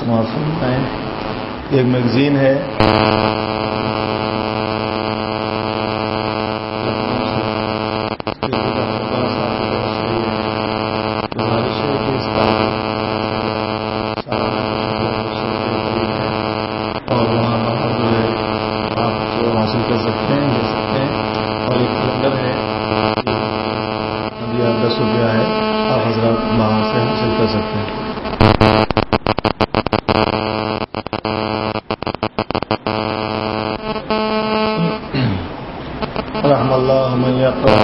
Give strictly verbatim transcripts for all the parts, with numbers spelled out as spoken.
سماعت فرمائیں. ایک میگزین ہے اور وہاں آپ حاصل کر سکتے ہیں لے سکتے ہیں. اور ایک کیلنڈر ہے دس روپیہ ہے, آپ حضرات وہاں سے حاصل کر سکتے ہیں. رحم اللہ من یقرأ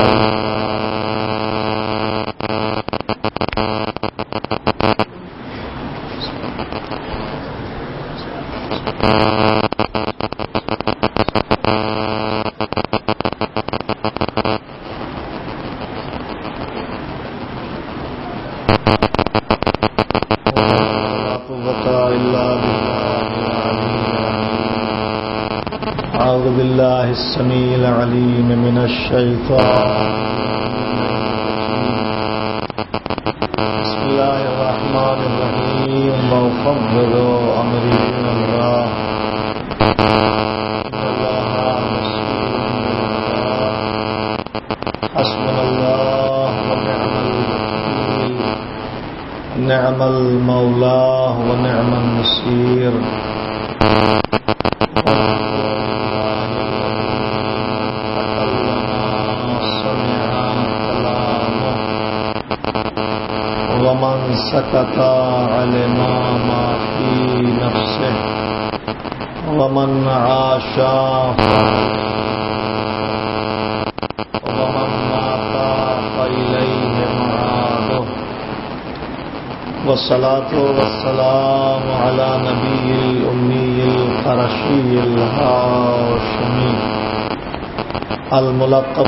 أعوذ بالله السميع العليم من الشيطان بسم الله الرحمن الرحيم وأفوض أمري إلى الله إن الله حسبنا الله ونعم الوكيل نعم المولى ونعم النصير. ومن سكت علم ما في نفسه ومن عاش ومن مات فإليه معاده. والصلاة والسلام على نبي الأمي القرشي الهاشمي الملقب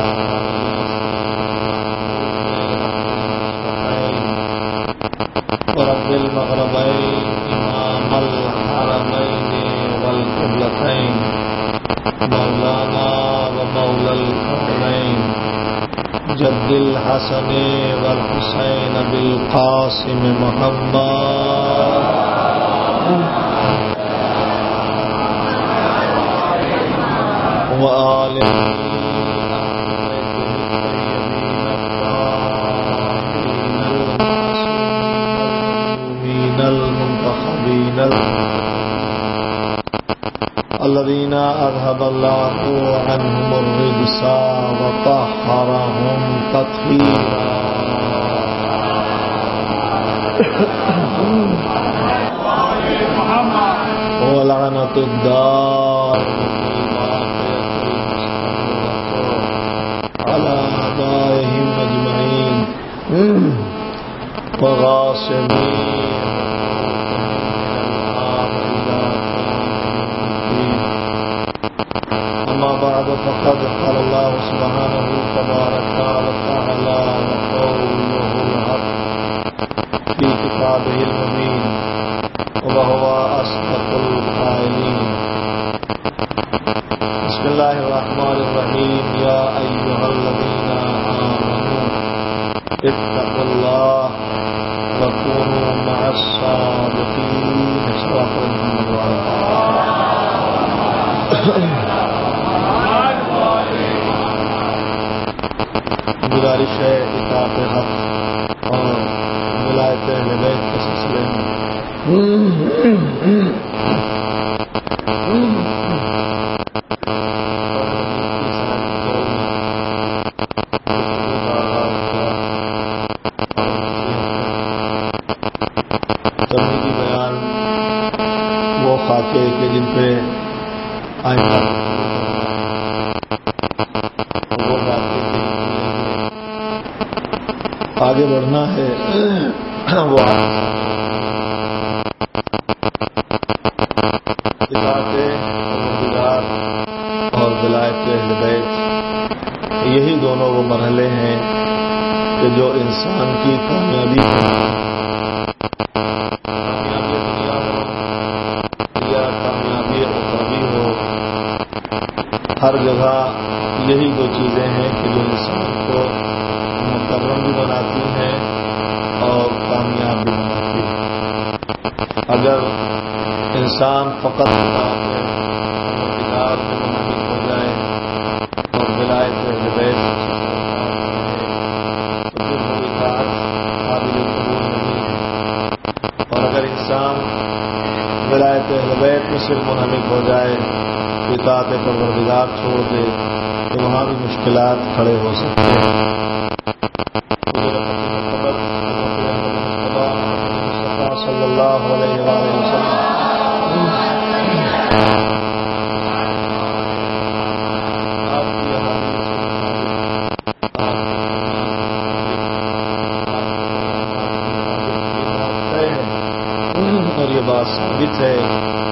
ورب المغربين إمام الحرمين والقبلتين مولانا ومولى الكونين جد الحسن والحسين بالقاسم محمد وآله المنتخبين الذين أذهب الله عنهم الرجس وطهرهم تطهيرا. ولعنة الدار على أعدائهم أجمعين وغاصبين. أما بعد فقد قال الله سبحانه تبارك وتعالى وقوله الحق في كتابه المبين وهو أصدق القائلين. بسم الله الرحمن الرحيم. يا أيها الذين آمنوا اتقوا الله وكونوا مع الصادقين. صراط محمد وعلى گزارش ہے اطاعت حق اور ولایت اہل بیت کے سلسلے میں تمہیدی بیان وہ خاکے کے جن پہ آئندہ وہ باتیں آگے بڑھنا ہے. وہ اور ولایت اہل بیت یہی دونوں وہ مرحلے ہیں کہ جو انسان کی کامیابی یا کامیابی اخروی ہو, ہر جگہ یہی دو چیزیں ہیں کہ جو انسان کو مکرم بھی بناتی ہیں اور کامیاب بھی بناتی ہیں. اگر انسان فقط اپنے پروردگار میں منحصر ہو جائے اور ولایت اہل بیت تو پھر وہ اطاعت قابل قبول نہیں ہے، اور اگر انسان ولایت اہل بیت میں صرف منحصر ہو جائے، اطاعت پروردگار چھوڑ دے، تو وہاں بھی مشکلات کھڑے ہو سکتے ہیں۔ صلی اللہ علیہ وآلہ وسلم اور یہ بات ثابت ہے،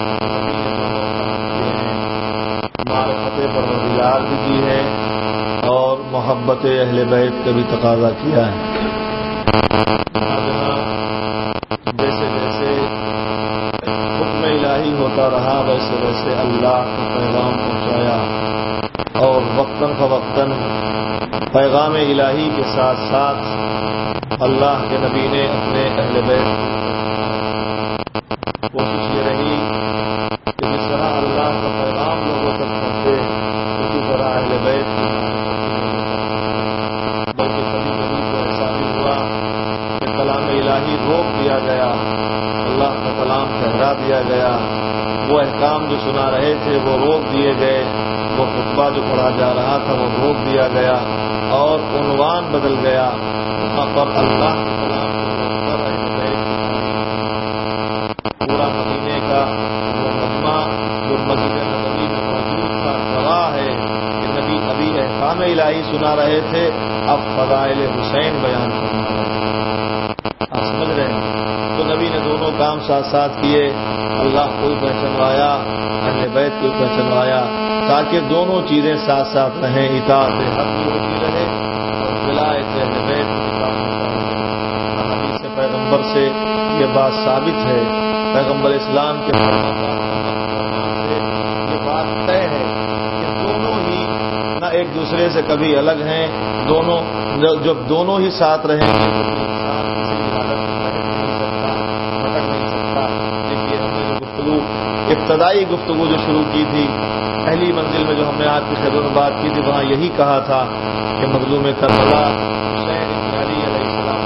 معرفت پروردگار بھی کی ہے اور محبت اہل بیت کا بھی تقاضا کیا ہے۔ جیسے جیسے حکم الہی ہوتا رہا ویسے ویسے اللہ کا پیغام پہنچایا، اور وقتاً فوقتاً پیغام الہی کے ساتھ ساتھ اللہ کے نبی نے اپنے اہل بیت کوشش یہ رہی کہ جس طرح اللہ کا پیغام لوگوں تک پہنچے اسی طرح اہل بیت کی بلکہ کبھی کبھی تو ایسا بھی ہوا کہ کلام الہی روک دیا گیا، اللہ کا کلام ٹھہرا دیا گیا، وہ احکام جو سنا رہے تھے وہ روک دیے گئے، وہ خطبہ جو پڑھا جا رہا تھا وہ روک دیا گیا، اور عنوان بدل گیا، وہاں پر اللہ کے کلام کو روک کر اہل بیت پورا مدینے کا وہ مجمع جو مسجد نبوی میں موجود تھا گواہ ہے کہ نبی ابھی احکام الہی سنا رہے تھے، اب فضائل حسین بیان کرنا ہے۔ آپ سمجھ رہے ہیں؟ تو نبی نے دونوں کام ساتھ ساتھ کیے، اللہ کو پہچنوایا، اہل بیت کو پہچنوایا، تاکہ دونوں چیزیں ساتھ ساتھ رہیں، اطاعت حق بھی ہوتی رہے اور ولایت اہل بیت کی اطاعت۔ حدیث پیغمبر سے یہ بات ثابت ہے، پیغمبر اسلام کے سے یہ بات طے ہے کہ دونوں ہی نہ ایک دوسرے سے کبھی الگ ہیں، دونوں جب دونوں ہی ساتھ رہیں گے تو انسان کسی بھی حالت میں نہیں سکتا، بھٹک نہیں سکتا۔ دیکھیے ہم نے جو گفتگو ابتدائی گفتگو جو شروع کی تھی پہلی منزل میں، جو ہم نے آپ کی خبروں میں بات کی تھی، وہاں یہی کہا تھا کہ مظلوم کربلا حسین ابن علی علیہ السلام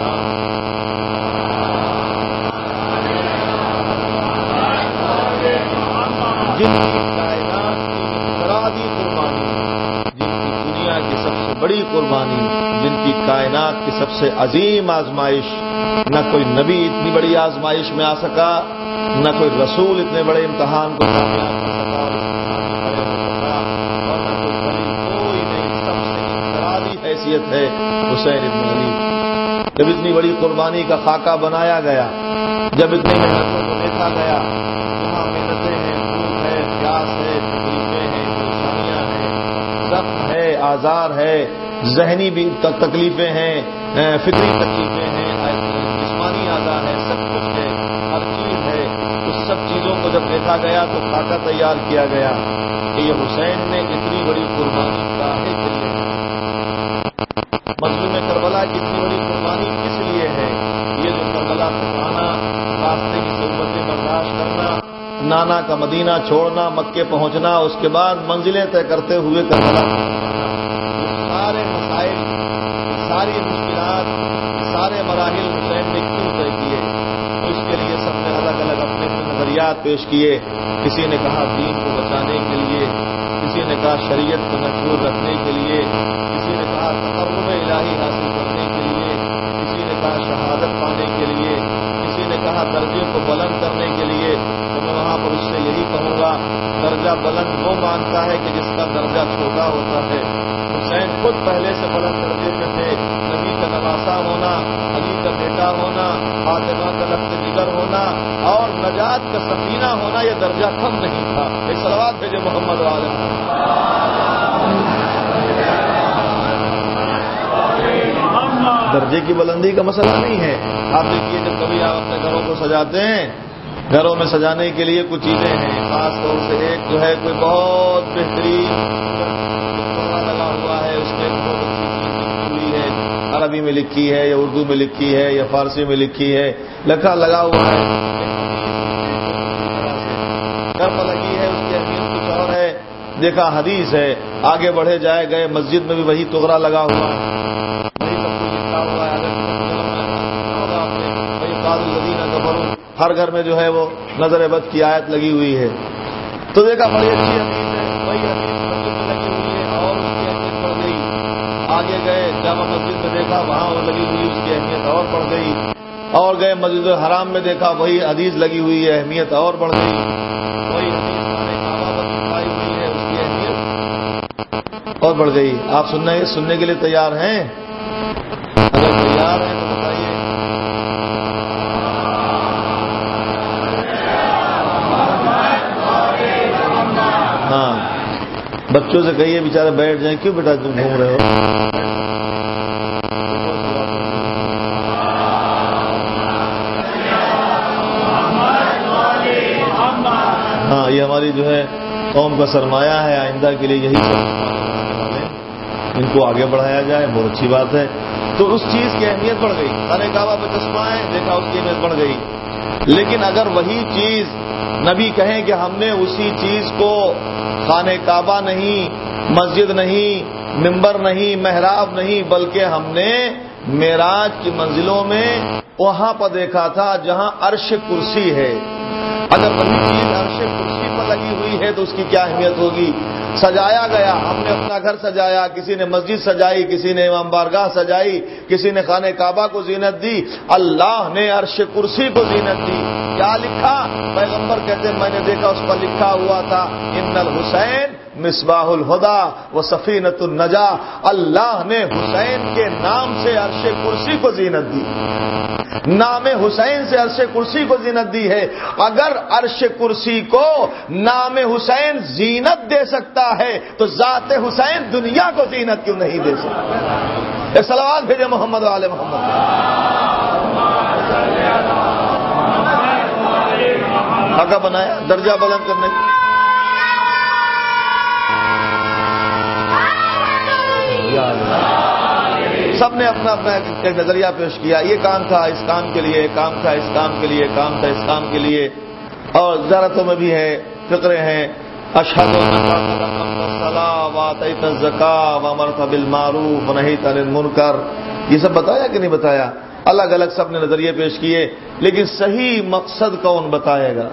جن کی کائنات کی انفرادی قربانی، جن کی دنیا کی سب سے بڑی قربانی، جن کی کائنات کی سب سے عظیم آزمائش، نہ کوئی نبی اتنی بڑی آزمائش میں آ سکا، نہ کوئی رسول اتنے بڑے امتحان کو کامیاب کر سکا اور اور نہ کوئی ولی، کوئی نہیں، سب سے انفرادی حیثیت ہے حسین ابن علی۔ جب اتنی بڑی قربانی کا خاکہ بنایا گیا، جب اتنی محنتوں کو دیکھا گیا، وہاں محنتیں ہیں، بھوک ہے، پیاس ہے، تکلیفیں ہیں، پریشانیاں ہیں، ضبط ہے، آزار ہے، ذہنی بھی تکلیفیں ہیں، فطری تکلیفیں ہیں، جسمانی آزار ہے، سب کچھ ہے، ہر چیز ہے۔ اس سب چیزوں کو جب دیکھا گیا تو خاکہ تیار کیا گیا کہ یہ حسین نے اتنی بڑی قربانی کاہے کے لیے، مظلوم کربلا کی اتنی بڑی قربانی کس لیے ہے؟ یہ جو کربلا تک آنا، راستے کی صعوبتیں برداشت کرنا، نانا کا مدینہ چھوڑنا، مکے پہنچنا، اس کے بعد منزلیں طے کرتے ہوئے کربلا پہنچنا، یہ سارے مسائل، یہ ساری مشکلات، یہ سارے مراحل حسین نے کیوں طے کیے؟ تو اس کے لیے سب نے الگ الگ اپنے اپنے نظریات پیش کیے۔ کسی نے کہا دین کو بچانے کے لیے، کسی نے کہا شریعت کو محفوظ رکھنے کے لیے، کسی نے کہا تقرب الہی حاصل کرنے کے لیے، کسی نے کہا شہادت پانے کے لیے، کسی نے کہا درجے کو بلند کرنے کے لیے۔ تو میں وہاں پر اس سے یہی کہوں گا، درجہ بلند وہ مانتا ہے کہ جس کا درجہ چھوٹا ہوتا ہے۔ حسین خود پہلے سے بلند درجے پہ تھے، نبی کا نواسا ہونا، علی کا بیٹا ہونا، فاطمہ کا لخت جگر ہونا اور نجات کا سفینہ ہونا، یہ درجہ کم نہیں تھا۔ ایک صلوات بھیجے محمد والے۔ درجے کی بلندی کا مسئلہ نہیں ہے۔ آپ دیکھیے جب کبھی آپ اپنے گھروں کو سجاتے ہیں، گھروں میں سجانے کے لیے کچھ چیزیں ہیں، خاص طور سے ایک جو ہے کوئی بہت بہترین لگا ہوا ہے، اس میں بہت اچھی چیز لکھی ہوئی ہے، عربی میں لکھی ہے یا اردو میں لکھی ہے یا فارسی میں لکھی ہے، لکھا لگا ہوا ہے، دیکھا حدیث ہے، آگے بڑھے جائے گئے مسجد میں بھی وہی تغرا لگا ہوا ہے، وہی سب کچھ لکھا ہوا ہے. ہر گھر میں جو ہے وہ نظر بد کی آیت لگی ہوئی ہے. تو دیکھا بڑی اچھی حدیث ہے، وہی حدیث مسجد میں لگی ہوئی ہے اور اس کی اہمیت بڑھ گئی. آگے گئے جامع مسجد میں دیکھا وہاں وہ لگی ہوئی، اس کی اہمیت اور بڑھ گئی. اور گئے مسجد الحرام میں دیکھا وہی حدیث لگی ہوئی ہے، اہمیت اور بڑھ گئی. وہی حدیث ہمارے کعبہ پر چھپائی ہوئی ہے، اس کی اہمیت اور بڑھ گئی. آپ سننے سننے کے لیے تیار ہیں؟ اگر تیار ہیں تو بتائیے. ہاں بچوں سے کہیے بیچارے بیٹھ جائیں. کیوں بیٹا تم گھوم رہے ہو؟ ہاں یہ ہماری جو ہے قوم کا سرمایہ ہے، آئندہ کے لیے یہی ان کو آگے بڑھایا جائے، بہت اچھی بات ہے. تو اس چیز کی اہمیت بڑھ گئی. خانہ کعبہ پہ چشمہ ہے، دیکھا اس کی اہمیت بڑھ گئی. لیکن اگر وہی چیز نبی کہیں کہ ہم نے اسی چیز کو خانہ کعبہ نہیں، مسجد نہیں، منبر نہیں، محراب نہیں، بلکہ ہم نے معراج کی منزلوں میں وہاں پر دیکھا تھا جہاں عرش کرسی ہے. اگر وہی چیز عرش کرسی پر لگی ہوئی ہے تو اس کی کیا اہمیت ہوگی. سجایا گیا، ہم نے اپنا گھر سجایا، کسی نے مسجد سجائی، کسی نے امام بارگاہ سجائی، کسی نے خانہ کعبہ کو زینت دی. اللہ نے عرش کرسی کو زینت دی. کیا لکھا؟ پیغمبر کہتے ہیں میں نے دیکھا اس پر لکھا ہوا تھا ان الحسین مصباح الہدی و سفینۃ النجاہ. اللہ نے حسین کے نام سے عرش کرسی کو زینت دی. نام حسین سے عرش کرسی کو زینت دی ہے. اگر عرش کرسی کو نام حسین زینت دے سکتا ہے تو ذات حسین دنیا کو زینت کیوں نہیں دے سکتا؟ ایک صلوات بھیجے محمد وعلى محمد. آقا بنایا درجہ بلند کرنے کی. سب نے اپنا اپنا ایک نظریہ پیش کیا. یہ کام تھا اس کام کے لیے، کام تھا اس کام کے لیے، کام تھا اس کام کے لیے. اور زیارتوں میں بھی ہے، فقرے ہیں. اشہد ان لا الہ الا اللہ وآتیت الزکاۃ وامرت بالمعروف ونہیت عن المنکر. یہ سب بتایا کہ نہیں بتایا؟ الگ الگ سب نے نظریے پیش کیے، لیکن صحیح مقصد کون بتائے گا؟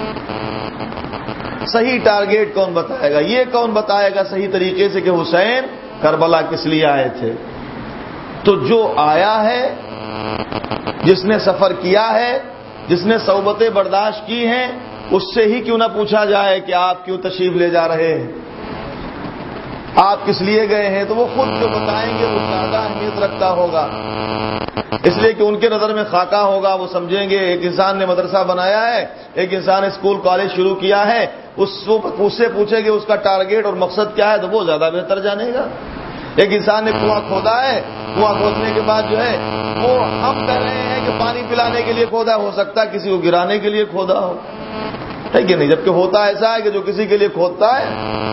صحیح ٹارگیٹ کون بتائے گا؟ یہ کون بتائے گا صحیح طریقے سے کہ حسین کربلا کس لیے آئے تھے؟ تو جو آیا ہے، جس نے سفر کیا ہے، جس نے صحبتیں برداشت کی ہیں، اس سے ہی کیوں نہ پوچھا جائے کہ آپ کیوں تشریف لے جا رہے ہیں، آپ کس لیے گئے ہیں؟ تو وہ خود جو بتائیں گے وہ زیادہ اہمیت رکھتا ہوگا. اس لیے کہ ان کے نظر میں خاکہ ہوگا. وہ سمجھیں گے ایک انسان نے مدرسہ بنایا ہے، ایک انسان نے اسکول کالج شروع کیا ہے، اس سے پوچھے گے اس کا ٹارگیٹ اور مقصد کیا ہے تو وہ زیادہ بہتر جانے گا. ایک انسان نے کنواں کھودا ہے، کنواں کھودنے کے بعد جو ہے وہ ہم کہہ رہے ہیں کہ پانی پلانے کے لیے کھودا، ہو سکتا ہے کسی کو گرانے کے لیے کھودا ہو، ہے کہ نہیں؟ جبکہ ہوتا ایسا ہے کہ جو کسی کے لیے کھودتا ہے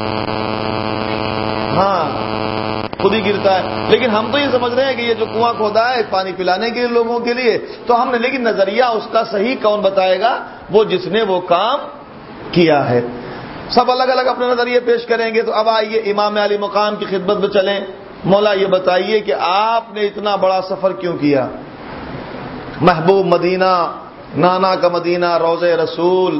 ہاں خود ہی گرتا ہے. لیکن ہم تو یہ سمجھ رہے ہیں کہ یہ جو کنواں کھودا ہے پانی پلانے کے لیے لوگوں کے لیے، تو ہم نے، لیکن نظریہ اس کا صحیح کون بتائے گا؟ وہ جس نے وہ کام کیا ہے. سب الگ الگ اپنے نظریے پیش کریں گے. تو اب آئیے امام علی مقام کی خدمت میں چلیں. مولا یہ بتائیے کہ آپ نے اتنا بڑا سفر کیوں کیا؟ محبوب مدینہ، نانا کا مدینہ، روضہ رسول،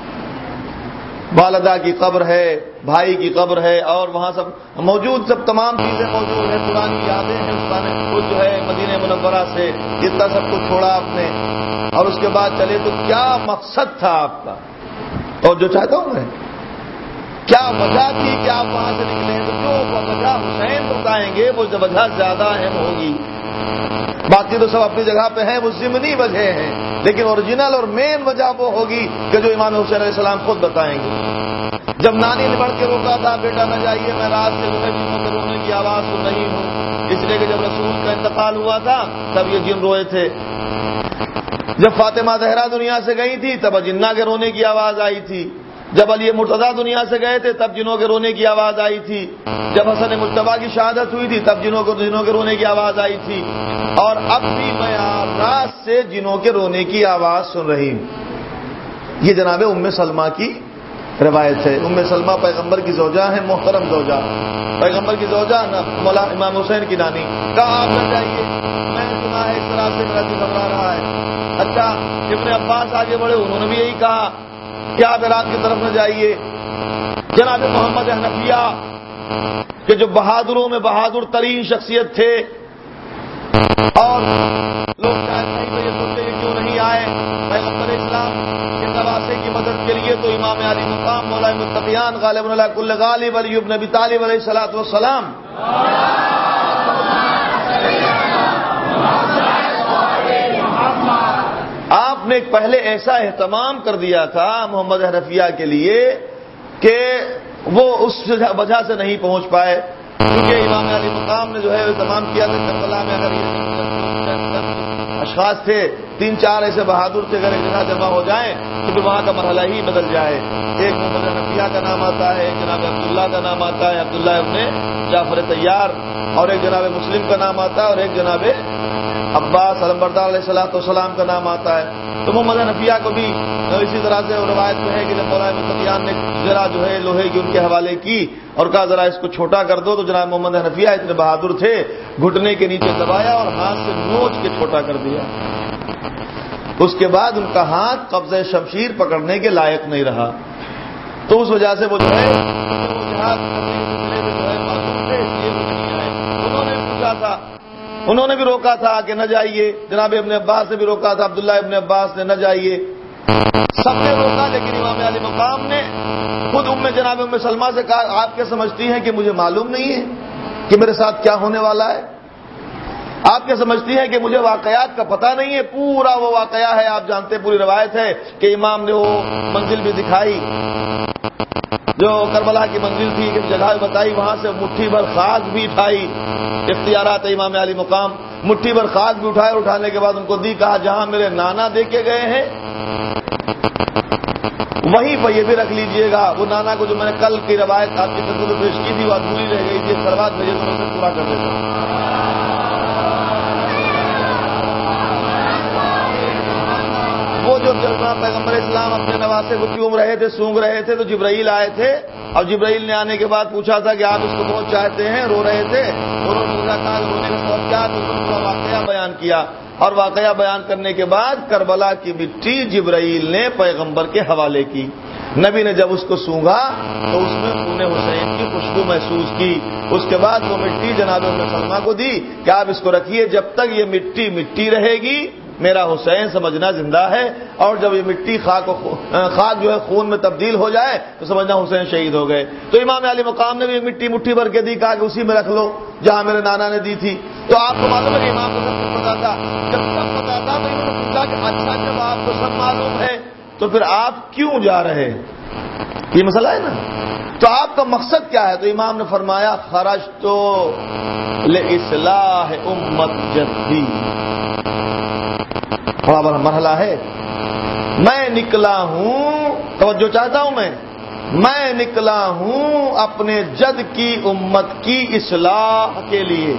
والدہ کی قبر ہے، بھائی کی قبر ہے، اور وہاں سب موجود، سب تمام چیزیں موجود ہیں، پرانی یادیں ہیں اس کا کچھ جو ہے مدینہ منورہ سے. اتنا سب کچھ چھوڑا آپ نے اور اس کے بعد چلے، تو کیا مقصد تھا آپ کا؟ اور جو چاہتا ہوں میں کیا وجہ تھی کہ آپ وہاں سے نکلے؟ تو جو وجہ حسین بتائیں گے وہ وجہ زیادہ اہم ہوگی. باقی تو سب اپنی جگہ پہ ہیں، وہ ضمنی وجہ ہیں، لیکن اوریجنل اور مین وجہ وہ ہوگی کہ جو امام حسین علیہ السلام خود بتائیں گے. جب نانی نے بڑھ کے روکا تھا بیٹا نہ جائیے، میں رات سے جو ہے جنوں کے رونے کی آواز سن رہی ہوں، اس لیے کہ جب رسول کا انتقال ہوا تھا تب یہ جن روئے تھے. جب فاطمہ زہرا دنیا سے گئی تھی تب اجنہ کے رونے کی آواز آئی تھی. جب علی مرتضیٰ دنیا سے گئے تھے تب جنوں کے رونے کی آواز آئی تھی. جب حسن مجتبیٰ کی شہادت ہوئی تھی تب جنوں کو جنوں کے رونے کی آواز آئی تھی. اور اب بھی میں رات سے جنوں کے رونے کی آواز سن رہی ہوں. یہ جناب ام سلمہ کی روایت ہے ام سلمہ پیغمبر کی زوجہ ہے، محترم زوجہ، پیغمبر کی زوجہ نا مولا امام حسین کی نانی. کہا آپ نہ جائیے، میں نے سنا ہے اس طرح سے میرا دل گھبرا رہا ہے. اچھا ابن عباس آگے بڑھے، انہوں نے بھی یہی کہا کہ آپ عراق کی طرف نہ جائیے. جناب محمد حنفیہ کہ جو بہادروں میں بہادر ترین شخصیت تھے، اور لوگ شاید نہیں تو یہ سوچتے کہ کیوں نہیں آئے پیغمبر اسلام کے نواسے کی مدد کے لیے، تو امام علی مقام مولا متقیان غالب علی کل غالب علی ابن ابی طالب علیہ الصلوۃ والسلام آپ نے پہلے ایسا اہتمام کر دیا تھا محمد حنفیہ کے لیے کہ وہ اس وجہ سے نہیں پہنچ پائے، کیونکہ امام علی مقام نے جو ہے اہتمام کیا تھا کربلا میں. اگر یہ اشخاص تھے، تین چار ایسے بہادر تھے، اگر ایک جگہ جمع ہو جائیں تو پھر وہاں کا مرحلہ ہی بدل جائے. ایک محمد حنفیہ کا نام آتا ہے، ایک جناب عبداللہ کا نام آتا ہے، عبداللہ ابن جعفر طیار، اور ایک جناب مسلم کا نام آتا ہے، اور ایک جناب عباس علمبردار علیہ الصلوۃ والسلام کا نام آتا ہے. تو محمد حنفیہ کو بھی اسی طرح سے روایت میں ہے کہ جب مولا متقیان نے ذرا جو ہے لوہے کی ان کے حوالے کی اور کہا ذرا اس کو چھوٹا کر دو، تو جناب محمد حنفیہ اتنے بہادر تھے، گھٹنے کے نیچے دبایا اور ہاتھ سے نوچ کے چھوٹا کر دیا. اس کے بعد ان کا ہاتھ قبضہ شمشیر پکڑنے کے لائق نہیں رہا. تو اس وجہ سے وہ جو ہے انہوں نے پوچھا تھا، انہوں نے بھی روکا تھا کہ نہ جائیے. جناب ابن عباس نے بھی روکا تھا، عبداللہ ابن عباس نے نہ جائیے، سب نے روکا. لیکن امام علی مقام نے خود ام جناب ام سلمہ سے کہا آپ کیا سمجھتی ہیں کہ مجھے معلوم نہیں ہے کہ میرے ساتھ کیا ہونے والا ہے؟ آپ کیا سمجھتی ہیں کہ مجھے واقعات کا پتہ نہیں ہے؟ پورا وہ واقعہ ہے، آپ جانتے ہیں، پوری روایت ہے کہ امام نے وہ منزل بھی دکھائی جو کربلا کی منزل تھی، کہ جگہ بتائی، وہاں سے مٹھی بھر خاک بھی اٹھائی. اختیارات امام علی مقام، مٹھی بھر خاک بھی اٹھائے، اٹھانے کے بعد ان کو دی، کہا جہاں میرے نانا دے کے گئے ہیں وہیں پہ یہ بھی رکھ لیجئے گا. وہ نانا کو جو میں نے کل کی روایت آپ کی خدمت میں پیش کی تھی وہ ادھوری رہ گئی تھی، سروات بھیجے تو اسے پورا کر دیتا. وہ جو پیغمبر اسلام اپنے نواسے کو چوم رہے تھے، سونگ رہے تھے، تو جبرائیل آئے تھے، اور جبرائیل نے آنے کے بعد پوچھا تھا کہ آپ اس کو بہت چاہتے ہیں، رو رہے تھے. انہوں نے پوچھا کہا رونے کا سبب کیا؟ تو انہوں نے پورا واقعہ بیان کیا، اور واقعہ بیان کرنے کے بعد کربلا کی مٹی جبرائیل نے پیغمبر کے حوالے کی. نبی نے جب اس کو سونگا تو اس میں خون حسین کی خوشبو محسوس کی. اس کے بعد وہ مٹی جناب ام سلمہ کو دی کہ آپ اس کو رکھیے، جب تک یہ مٹی مٹی رہے گی میرا حسین سمجھنا زندہ ہے، اور جب یہ مٹی خاک خاک جو ہے خون میں تبدیل ہو جائے تو سمجھنا حسین شہید ہو گئے. تو امام علی مقام نے بھی مٹی مٹھی بھر کے دی، کہا کہ اسی میں رکھ لو جہاں میرے نانا نے دی تھی. تو آپ کو معلوم ہے کہ امام کو سب کچھ پتا تھا. جب سب پتا تھا تو انہوں نے پوچھا کہ اچھا جب آپ کو سب معلوم ہے تو پھر آپ کیوں جا رہے ہیں؟ یہ مسئلہ ہے نا. تو آپ کا مقصد کیا ہے؟ تو امام نے فرمایا خرجت لإصلاح امت جدی. بڑا بڑا مرحلہ ہے. میں نکلا ہوں، توجہ چاہتا ہوں، میں میں نکلا ہوں اپنے جد کی امت کی اصلاح کے لیے.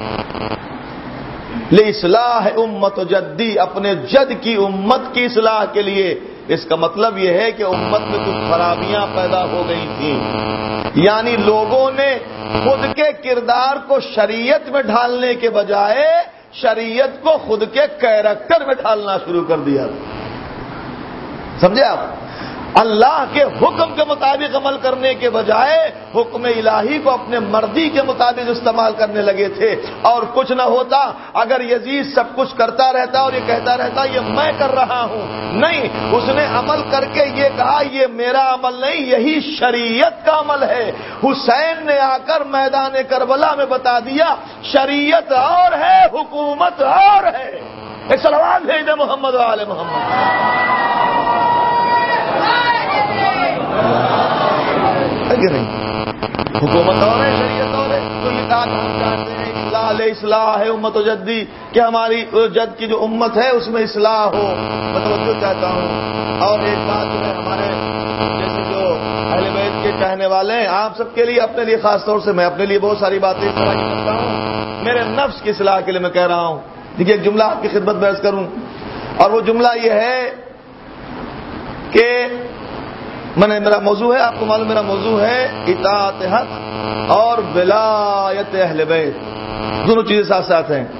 لإصلاح امت جدی، اپنے جد کی امت کی اصلاح کے لیے. اس کا مطلب یہ ہے کہ امت میں کچھ خرابیاں پیدا ہو گئی تھیں، یعنی لوگوں نے خود کے کردار کو شریعت میں ڈھالنے کے بجائے شریعت کو خود کے کیریکٹر میں ڈھالنا شروع کر دیا. سمجھے آپ؟ اللہ کے حکم کے مطابق عمل کرنے کے بجائے حکم الہی کو اپنے مرضی کے مطابق استعمال کرنے لگے تھے. اور کچھ نہ ہوتا اگر یزید سب کچھ کرتا رہتا اور یہ کہتا رہتا یہ میں کر رہا ہوں. نہیں، اس نے عمل کر کے یہ کہا یہ میرا عمل نہیں، یہی شریعت کا عمل ہے. حسین نے آ کر میدان کربلا میں بتا دیا شریعت اور ہے، حکومت اور ہے. ایک صلوات بھیج دے محمد و آل محمد. نہیں، حکومت اور ہے، شریعت اور ہے. تو یہ کہا ہم چاہتے ہیں اصلاح لے اصلاح ہے امت و جدی، کہ ہماری جد کی جو امت ہے اس میں اصلاح ہو. میں توجہ چاہتا ہوں. اور ایک بات جو ہے ہمارے جیسے جو اہل بیت کے کہنے والے ہیں، آپ سب کے لیے، اپنے لیے خاص طور سے، میں اپنے لیے بہت ساری باتیں اس طرح کی کرتا ہوں، میرے نفس کی اصلاح کے لیے میں کہہ رہا ہوں. دیکھیے ایک جملہ آپ کی خدمت میں عرض کروں، اور وہ جملہ یہ ہے کہ میں نے میرا موضوع ہے، آپ کو معلوم میرا موضوع ہے اطاعت حق اور ولایت اہل بیت، دونوں چیزیں ساتھ ساتھ ہیں.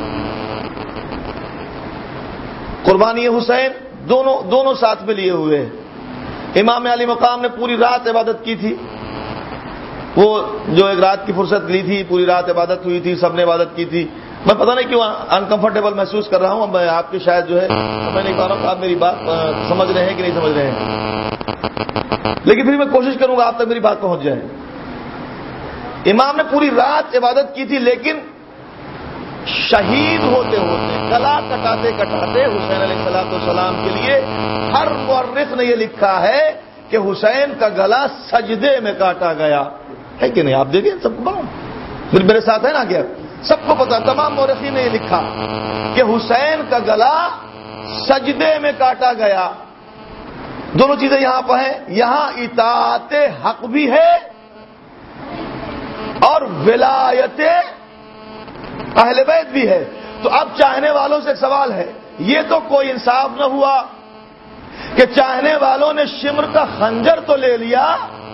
قربانی حسین دونوں دونوں ساتھ میں لیے ہوئے. امام علی مقام نے پوری رات عبادت کی تھی، وہ جو ایک رات کی فرصت لی تھی، پوری رات عبادت ہوئی تھی، سب نے عبادت کی تھی. میں پتہ نہیں کیوں انکمفرٹیبل محسوس کر رہا ہوں. میں آپ کی شاید جو ہے میں نہیں کہہ رہا ہوں کہ آپ میری بات سمجھ رہے ہیں کہ نہیں سمجھ رہے ہیں، لیکن پھر میں کوشش کروں گا آپ تک میری بات پہنچ جائے. امام نے پوری رات عبادت کی تھی، لیکن شہید ہوتے ہوتے، گلا کٹاتے کٹاتے حسین علیہ السلام والسلام کے لیے ہر مورخ نے یہ لکھا ہے کہ حسین کا گلا سجدے میں کاٹا گیا ہے کہ نہیں؟ آپ دیکھیں سب کو پھر میرے ساتھ ہے نا کیا؟ سب کو پتا، تمام مورخین نے یہ لکھا کہ حسین کا گلا سجدے میں کاٹا گیا. دونوں چیزیں یہاں پر ہیں. یہاں اطاعت حق بھی ہے اور ولایت اہل بیت بھی ہے. تو اب چاہنے والوں سے ایک سوال ہے، یہ تو کوئی انصاف نہ ہوا کہ چاہنے والوں نے شمر کا خنجر تو لے لیا،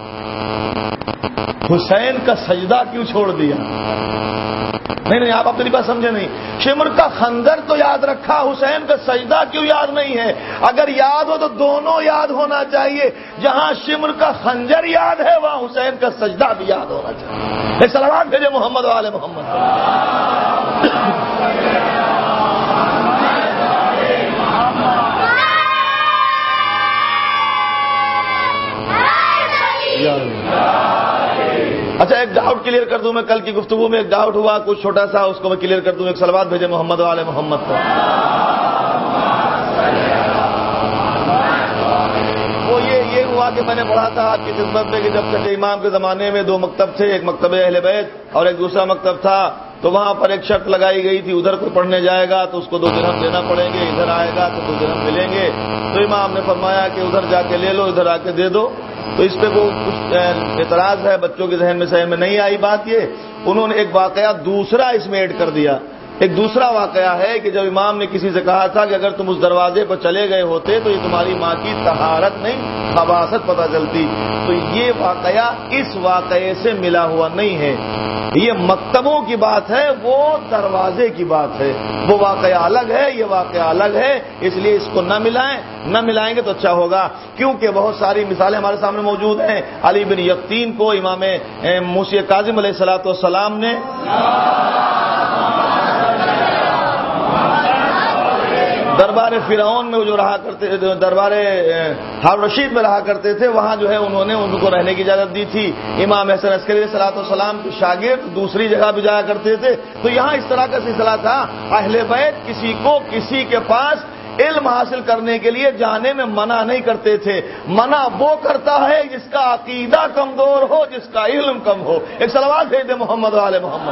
حسین کا سجدہ کیوں چھوڑ دیا؟ نہیں نہیں، آپ اپنی بات سمجھے نہیں. شمر کا خنجر تو یاد رکھا، حسین کا سجدہ کیوں یاد نہیں ہے؟ اگر یاد ہو تو دونوں یاد ہونا چاہیے. جہاں شمر کا خنجر یاد ہے وہاں حسین کا سجدہ بھی یاد ہونا چاہیے. ایک صلوات بھیجے محمد والے محمد. اچھا ایک ڈاؤٹ کلیئر کر دوں میں. کل کی گفتگو میں ایک ڈاؤٹ ہوا کچھ چھوٹا سا، اس کو میں کلیئر کر دوں. ایک صلوات بھیجے محمد والے محمد کو. وہ یہ یہ ہوا کہ میں نے پڑھا تھا آپ کی خدمت میں کہ جب تک امام کے زمانے میں دو مکتب تھے، ایک مکتب اہل بیت اور ایک دوسرا مکتب تھا، تو وہاں پر ایک شرط لگائی گئی تھی، ادھر کوئی پڑھنے جائے گا تو اس کو دو درہم دینا پڑیں گے، ادھر آئے گا تو دو درہم ملیں گے. تو امام نے فرمایا کہ ادھر جا کے لے لو، ادھر آ کے دے دو. تو اس پہ وہ کچھ اعتراض ہے، بچوں کے ذہن میں ذہن میں نہیں آئی بات. یہ انہوں نے ایک واقعہ دوسرا اس میں ایڈ کر دیا. ایک دوسرا واقعہ ہے کہ جب امام نے کسی سے کہا تھا کہ اگر تم اس دروازے پر چلے گئے ہوتے تو یہ تمہاری ماں کی طہارت نہیں خباثت پتہ چلتی. تو یہ واقعہ اس واقعے سے ملا ہوا نہیں ہے. یہ مکتبوں کی بات ہے، وہ دروازے کی بات ہے. وہ واقعہ الگ ہے، یہ واقعہ الگ ہے. اس لیے اس کو نہ ملائیں، نہ ملائیں گے تو اچھا ہوگا، کیونکہ بہت ساری مثالیں ہمارے سامنے موجود ہیں. علی بن یقطین کو امام موسی کاظم علیہ الصلوۃ والسلام نے دربار فرعون میں جو رہا کرتے تھے، دربار ہارون رشید میں رہا کرتے تھے، وہاں جو ہے انہوں نے ان کو رہنے کی اجازت دی تھی. امام حسن عسکری علیہ الصلوۃ والسلام کے شاگرد دوسری جگہ بھی جایا کرتے تھے. تو یہاں اس طرح کا سلسلہ تھا. اہل بیت کسی کو کسی کے پاس علم حاصل کرنے کے لیے جانے میں منع نہیں کرتے تھے. منع وہ کرتا ہے جس کا عقیدہ کمزور ہو، جس کا علم کم ہو. ایک صلوات بھیج دے محمد والے محمد.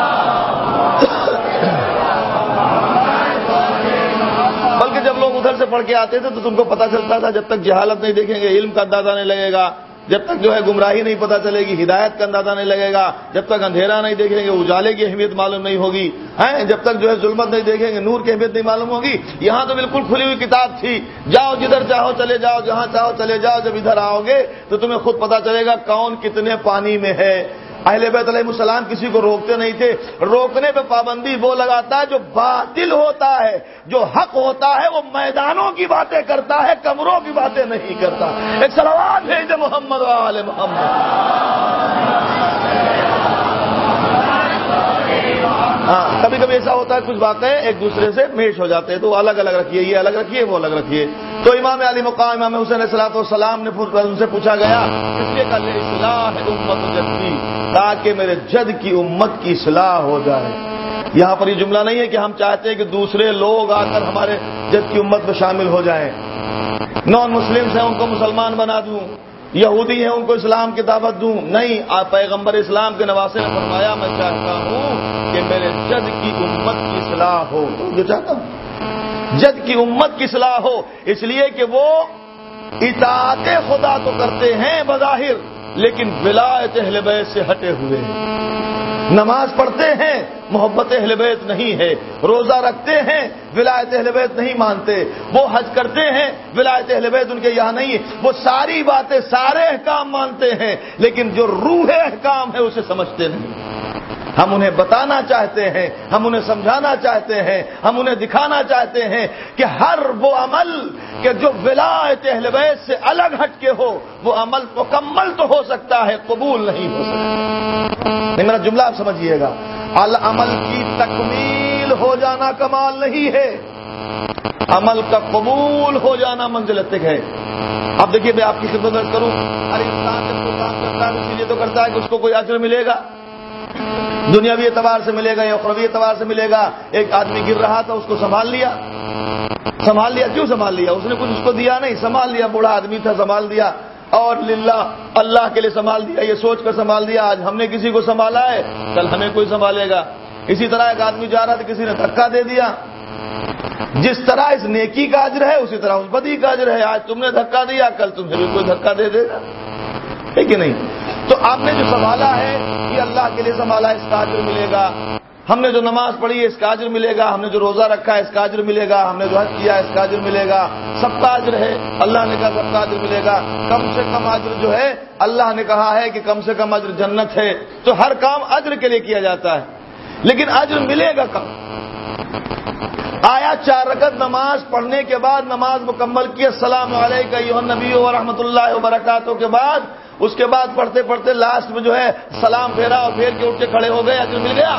بلکہ جب لوگ ادھر سے پڑھ کے آتے تھے تو تم کو پتا چلتا تھا جب تک جہالت نہیں دیکھیں گے علم کا اندازہ نہیں لگے گا، جب تک جو ہے گمراہی نہیں پتا چلے گی ہدایت کا اندازہ نہیں لگے گا، جب تک اندھیرا نہیں دیکھیں گے اجالے کی اہمیت معلوم نہیں ہوگی، ہیں جب تک جو ہے ظلمت نہیں دیکھیں گے نور کی اہمیت نہیں معلوم ہوگی. یہاں تو بالکل کھلی ہوئی کتاب تھی، جاؤ جدھر چاہو چلے جاؤ، جہاں چاہو چلے جاؤ. جب ادھر آؤ گے تو تمہیں خود پتا چلے گا کون کتنے پانی میں ہے. اہل بیت علیہ السلام کسی کو روکتے نہیں تھے. روکنے پہ پابندی وہ لگاتا ہے جو باطل ہوتا ہے، جو حق ہوتا ہے وہ میدانوں کی باتیں کرتا ہے، کمروں کی باتیں نہیں کرتا. ایک صلوات بھیجے محمد والے محمد. ہاں کبھی کبھی ایسا ہوتا ہے کچھ باتیں ایک دوسرے سے میش ہو جاتے ہیں تو الگ الگ رکھیے، یہ الگ رکھیے وہ الگ رکھیے. تو امام علی مقام امام حسین علیہ الصلوۃ والسلام نے ان سے پوچھا گیا اس لیے کہ اصلاح امت جدی، تاکہ میرے جد کی امت کی اصلاح ہو جائے. یہاں پر یہ جملہ نہیں ہے کہ ہم چاہتے ہیں کہ دوسرے لوگ آ کر ہمارے جد کی امت میں شامل ہو جائیں. نان مسلمس ہیں ان کو مسلمان بنا دوں، یہودی ہیں ان کو اسلام کی دعوت دوں. نہیں، آپ پیغمبر اسلام کے نواسے نے فرمایا میں چاہتا ہوں کہ میرے جد کی امت کی اصلاح ہو. جو چاہتا ہوں جد کی امت کی اصلاح ہو، اس لیے کہ وہ اطاعت خدا تو کرتے ہیں بظاہر لیکن ولایت اہل بیت سے ہٹے ہوئے ہیں. نماز پڑھتے ہیں محبت اہل بیت نہیں ہے، روزہ رکھتے ہیں ولایت اہل بیت نہیں مانتے، وہ حج کرتے ہیں ولایت اہل بیت ان کے یہاں نہیں ہے، وہ ساری باتیں سارے احکام مانتے ہیں لیکن جو روح احکام ہے اسے سمجھتے نہیں۔ ہم انہیں بتانا چاہتے ہیں، ہم انہیں سمجھانا چاہتے ہیں، ہم انہیں دکھانا چاہتے ہیں کہ ہر وہ عمل کہ جو ولایت اہل بیت سے الگ ہٹ کے ہو وہ عمل مکمل تو ہو سکتا ہے، قبول نہیں ہو سکتا۔ نہیں، میرا جملہ آپ سمجھیے گا، العمل کی تکمیل ہو جانا کمال نہیں ہے، عمل کا قبول ہو جانا منزلت تک ہے۔ اب دیکھیے میں آپ کی خدمت میں کروں، ہر انسان جب کوئی کام کرتا ہے اسی لیے تو کرتا ہے کہ اس کو کوئی اجر ملے گا، دنیاوی اعتبار سے ملے گا یا اخروی اعتبار سے ملے گا۔ ایک آدمی گر رہا تھا، اس کو سنبھال لیا، سنبھال لیا کیوں سنبھال لیا؟ اس نے کچھ اس کو دیا نہیں، سنبھال لیا، بوڑھا آدمی تھا سنبھال دیا، اور للہ اللہ کے لیے سنبھال دیا، یہ سوچ کر سنبھال دیا آج ہم نے کسی کو سنبھالا ہے کل ہمیں کوئی سنبھالے گا۔ اسی طرح ایک آدمی جا رہا تھا، کسی نے دھکا دے دیا، جس طرح اس نیکی کا اجر ہے اسی طرح اس بدی کا اجر ہے، آج تم نے دھکا دیا کل تمہیں بھی کوئی دھکا دے دے گا، ہے کہ نہیں؟ تو آپ نے جو سنبھالا ہے یہ اللہ کے لیے سنبھالا، اس کا اجر ملے گا۔ ہم نے جو نماز پڑھی ہے اس کا اجر ملے گا، ہم نے جو روزہ رکھا ہے اس کا اجر ملے گا، ہم نے جو حج کیا ہے اس کا اجر ملے گا، سب کا اجر ہے، اللہ نے کہا سب کا اجر ملے گا۔ کم سے کم اجر جو ہے اللہ نے کہا ہے کہ کم سے کم اجر جنت ہے، تو ہر کام اجر کے لیے کیا جاتا ہے، لیکن اجر ملے گا کم۔ آیا چار رکعت نماز پڑھنے کے بعد نماز مکمل کی، السلام علیکم ایھا النبی و رحمۃ اللہ وبرکاتہ کے بعد، اس کے بعد پڑھتے پڑھتے لاسٹ میں جو ہے سلام پھیرا اور پھیر کے اٹھ کے کھڑے ہو گئے، اجر مل گیا۔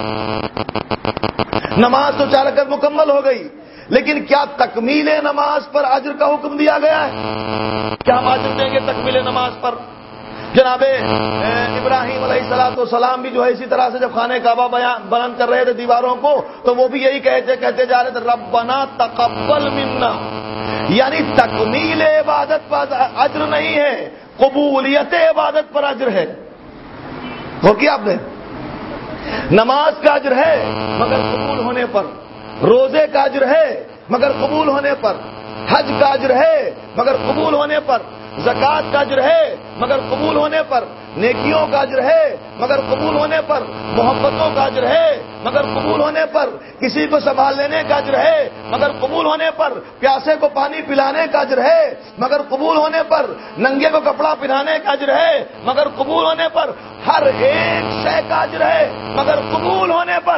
نماز تو چار رکعت مکمل ہو گئی، لیکن کیا تکمیل نماز پر اجر کا حکم دیا گیا ہے؟ کیا ہم اجر دیں گے تکمیل نماز پر؟ جناب ابراہیم علیہ الصلوۃ والسلام بھی جو ہے اسی طرح سے جب خانہ کعبہ بلند کر رہے تھے دیواروں کو تو وہ بھی یہی کہتے کہتے جا رہے تھے ربنا تقبل منا، یعنی تکمیل عبادت پر اجر نہیں ہے، قبولیت عبادت پر اجر ہے۔ وہ کیا آپ نے نماز کا اجر ہے مگر قبول ہونے پر، روزے کا اجر ہے مگر قبول ہونے پر، حج کا اجر ہے مگر قبول ہونے پر، زکوٰۃ کا اجر ہے مگر قبول ہونے پر، نیکیوں کا اجر ہے مگر قبول ہونے پر، محبتوں کا اجر ہے مگر قبول ہونے پر، کسی کو سنبھال لینے کا اجر ہے مگر قبول ہونے پر، پیاسے کو پانی پلانے کا اجر ہے مگر قبول ہونے پر، ننگے کو کپڑا پہنانے کا اجر ہے مگر قبول ہونے پر، ہر ایک شے کا اجر ہے مگر قبول ہونے پر۔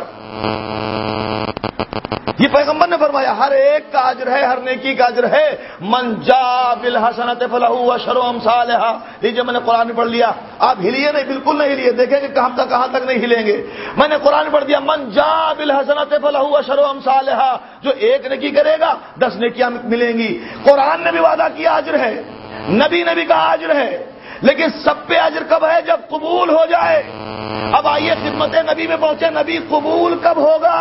یہ پیغمبر نے فرمایا ہر ایک کا اجر ہے، ہر نیکی کا اجر ہے۔ من جاء بالحسنۃ فلہ عشر امثالھا، لیجیے میں نے قرآن میں پڑھ لیا، آپ ہلیے نہیں، بالکل نہیں ہلیے، دیکھیں کہ کہاں تک کہاں تک نہیں ہلیں گے۔ میں نے قرآن پڑھ دیا من جاء بالحسنۃ فلہ عشر امثالھا، جو ایک نیکی کرے گا دس نیکیاں ملیں گی۔ قرآن نے بھی وعدہ کیا اجر ہے، نبی نے بھی کہا اجر ہے، لیکن سب پہ اجر کب ہے؟ جب قبول ہو جائے۔ اب آئیے خدمت نبی میں پہنچے، نبی قبول کب ہوگا؟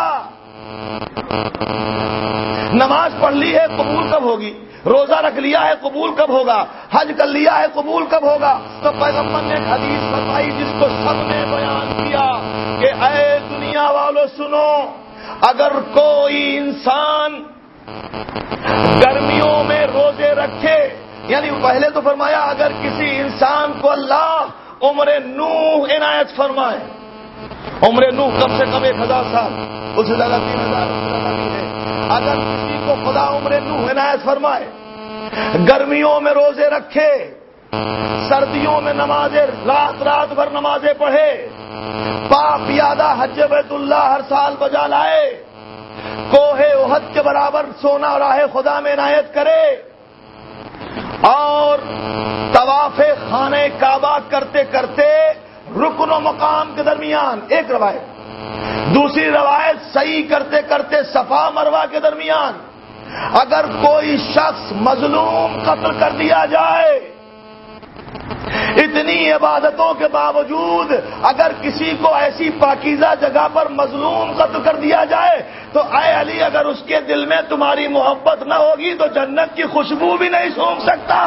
نماز پڑھ لی ہے قبول کب ہوگی؟ روزہ رکھ لیا ہے قبول کب ہوگا؟ حج کر لیا ہے قبول کب ہوگا؟ تو پیغمبر نے ایک حدیث بتائی جس کو سب نے بیان کیا کہ اے دنیا والو سنو، اگر کوئی انسان گرمیوں میں روزے رکھے، یعنی پہلے تو فرمایا اگر کسی انسان کو اللہ عمر نوح عنایت فرمائے، عمر نوح کم سے کم ایک ہزار سال، اس سے زیادہ تین ہزار ہے، اگر کسی کو خدا عمر نوح عنایت فرمائے، گرمیوں میں روزے رکھے، سردیوں میں نمازیں رات رات بھر نمازیں پڑھے، پاپ پیادہ حج بیت اللہ ہر سال بجا لائے، کوہ احد کے برابر سونا راہ خدا میں عنایت کرے، اور طواف خانہ کعبہ کرتے کرتے رکن و مقام کے درمیان ایک روایت، دوسری روایت صحیح کرتے کرتے صفا مروہ کے درمیان اگر کوئی شخص مظلوم قتل کر دیا جائے، اتنی عبادتوں کے باوجود اگر کسی کو ایسی پاکیزہ جگہ پر مظلوم قتل کر دیا جائے تو اے علی اگر اس کے دل میں تمہاری محبت نہ ہوگی تو جنت کی خوشبو بھی نہیں سونگھ سکتا۔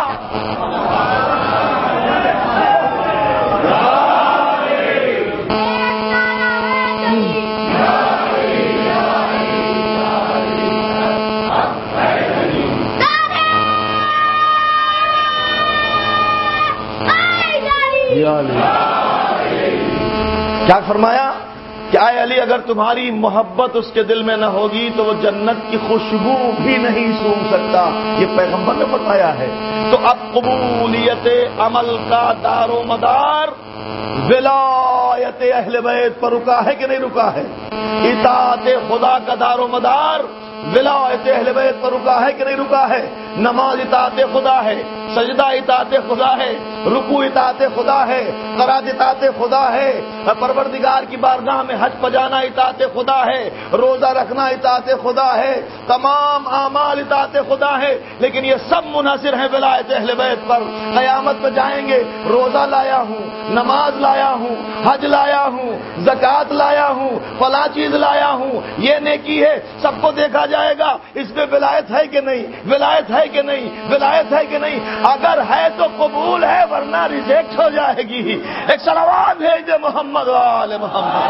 کیا فرمایا؟ کہ اے علی اگر تمہاری محبت اس کے دل میں نہ ہوگی تو وہ جنت کی خوشبو بھی نہیں سونگھ سکتا. یہ پیغمبر نے بتایا ہے. تو اب قبولیت عمل کا دار و مدار ولایت اہل بیت پر رکا ہے کہ نہیں رکا ہے؟ اطاعت خدا کا دار و مدار ولایت اہل بیت پر رکا ہے کہ نہیں رکا ہے؟ نماز اطاعت خدا ہے، سجدہ اطاعت خدا ہے، رکوع اطاعت خدا ہے، قرات اطاعت خدا ہے، پروردگار کی بارگاہ میں حج پجانا اطاعت خدا ہے، روزہ رکھنا اطاعت خدا ہے، تمام اعمال اطاعت خدا ہے. لیکن یہ سب منحصر ہیں ولایت اہل بیت پر. قیامت میں جائیں گے، روزہ لایا ہوں، نماز لایا ہوں، حج لایا ہوں، زکوٰۃ لایا ہوں، فلاں چیز لایا ہوں، یہ نیکی ہے، سب کو دیکھا جائے گا اس میں ولایت ہے کہ نہیں، ولایت ہے کہ نہیں، ولایت ہے کہ نہیں. اگر ہے تو قبول ہے، ورنہ ریجیکٹ ہو جائے گی. ایک صلوات بھیج دے محمد وآل محمد.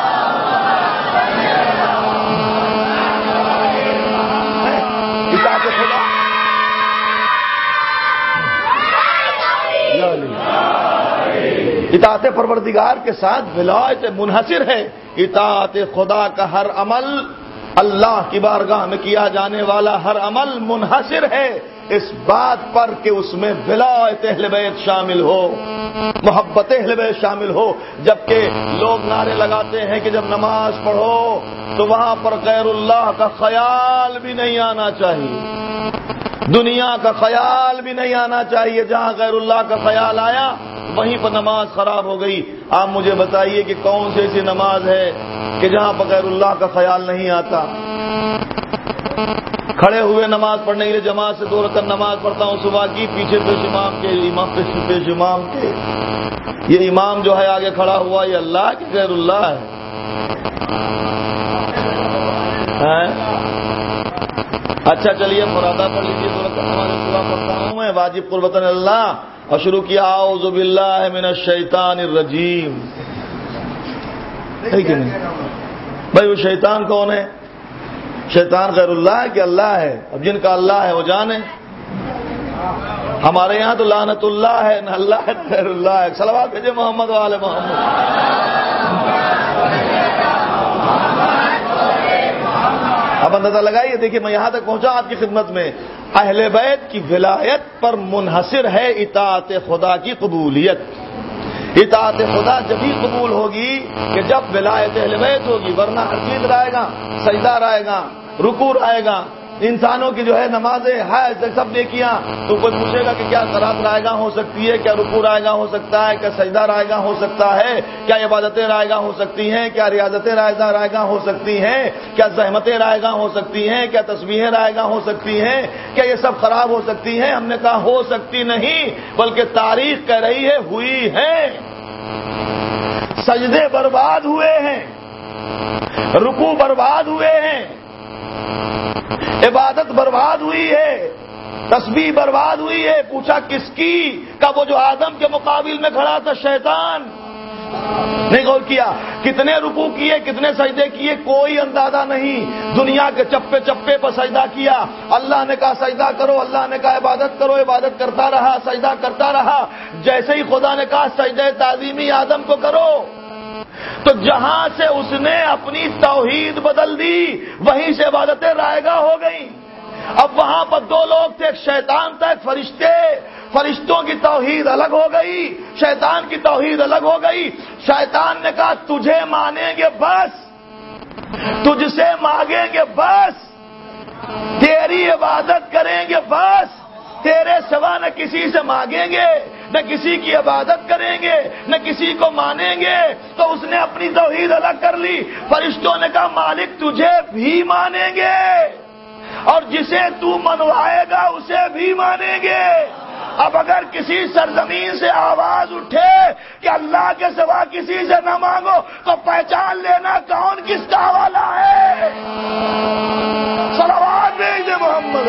اطاعت خدا اطاعت پروردگار کے ساتھ ولایت منحصر ہے. اطاعت خدا کا ہر عمل، اللہ کی بارگاہ میں کیا جانے والا ہر عمل منحصر ہے اس بات پر کہ اس میں ولایت اہل بیت شامل ہو، محبت اہل بیت شامل ہو. جبکہ لوگ نعرے لگاتے ہیں کہ جب نماز پڑھو تو وہاں پر غیر اللہ کا خیال بھی نہیں آنا چاہیے، دنیا کا خیال بھی نہیں آنا چاہیے. جہاں غیر اللہ کا خیال آیا وہیں پر نماز خراب ہو گئی. آپ مجھے بتائیے کہ کون سی ایسی نماز ہے کہ جہاں پر غیر اللہ کا خیال نہیں آتا؟ کھڑے ہوئے نماز پڑھنے کے لیے جماعت سے دو رکعت نماز پڑھتا ہوں صبح کی، پیچھے پیش امام کے، امام پیش امام کے. یہ امام جو ہے آگے کھڑا ہوا یہ اللہ کہ غیر اللہ ہے؟ اچھا چلیے مرادہ پڑھ لیجیے، دو رکعت نماز صبح پڑھتا ہوں میں واجب قربتاً اللہ، اور شروع کیا اعوذ باللہ من الشیطان الرجیم. ہے کہ نہیں بھائی؟ وہ شیطان کون ہے؟ شیطان غیر اللہ ہے کہ اللہ ہے؟ اب جن کا اللہ ہے وہ جانے. ہمارے یہاں تو لعنت اللہ ہے، نہ اللہ ہے غیر اللہ ہے. صلوات بھیجے محمد وآل محمد. اب اندازہ لگائیے، دیکھیے میں یہاں تک پہنچا آپ کی خدمت میں. اہل بیت کی ولایت پر منحصر ہے اطاعت خدا کی قبولیت. اطاعت خدا جبھی قبول ہوگی کہ جب ولایت اہل بیت ہوگی، ورنہ ہر چیز رائے گا، سجدہ رائے گا، رکوع رائے گا. انسانوں کی جو ہے نمازیں ہے سب نیکیاں، تو کوئی پوچھے گا کہ کیا قرات رائے گاہ ہو سکتی ہے، کیا رکوع رائے گاہ ہو سکتا ہے، کیا سجدہ رائے گاہ ہو سکتا ہے، کیا عبادتیں رائے گاہ ہو سکتی ہیں، کیا ریاضتیں رائے گاہ ہو سکتی ہیں، کیا زحمتیں رائے گاہ ہو سکتی ہیں، کیا تسبیحیں رائے گاہ ہو سکتی ہیں، کیا یہ سب خراب ہو سکتی ہیں؟ ہم نے کہا ہو سکتی نہیں، بلکہ تاریخ کہہ رہی ہے ہوئی ہے. سجدے برباد ہوئے ہیں، رکوع برباد ہوئے ہیں، عبادت برباد ہوئی ہے، تسبیح برباد ہوئی ہے. پوچھا کس کی؟ کا وہ جو آدم کے مقابل میں کھڑا تھا شیطان. نہیں غور کیا کتنے رکوع کیے، کتنے سجدے کیے، کوئی اندازہ نہیں. دنیا کے چپے چپے پر سجدہ کیا. اللہ نے کہا سجدہ کرو، اللہ نے کہا عبادت کرو، عبادت کرتا رہا، سجدہ کرتا رہا. جیسے ہی خدا نے کہا سجدہ تعظیمی آدم کو کرو، تو جہاں سے اس نے اپنی توحید بدل دی وہیں سے عبادتیں رائے گاہ ہو گئیں. اب وہاں پر دو لوگ تھے، ایک شیطان تھا، ایک فرشتے. فرشتوں کی توحید الگ ہو گئی، شیطان کی توحید الگ ہو گئی. شیطان نے کہا تجھے مانیں گے بس، تجھ سے مانگیں گے بس، تیری عبادت کریں گے بس، تیرے سوا نہ کسی سے مانگیں گے، نہ کسی کی عبادت کریں گے، نہ کسی کو مانیں گے. تو اس نے اپنی توحید الگ کر لی. فرشتوں نے کہا مالک تجھے بھی مانیں گے اور جسے تو منوائے گا اسے بھی مانیں گے. اب اگر کسی سرزمین سے آواز اٹھے کہ اللہ کے سوا کسی سے نہ مانگو، تو پہچان لینا کون کس کا حوالہ ہے. صلوات بھیجے محمد.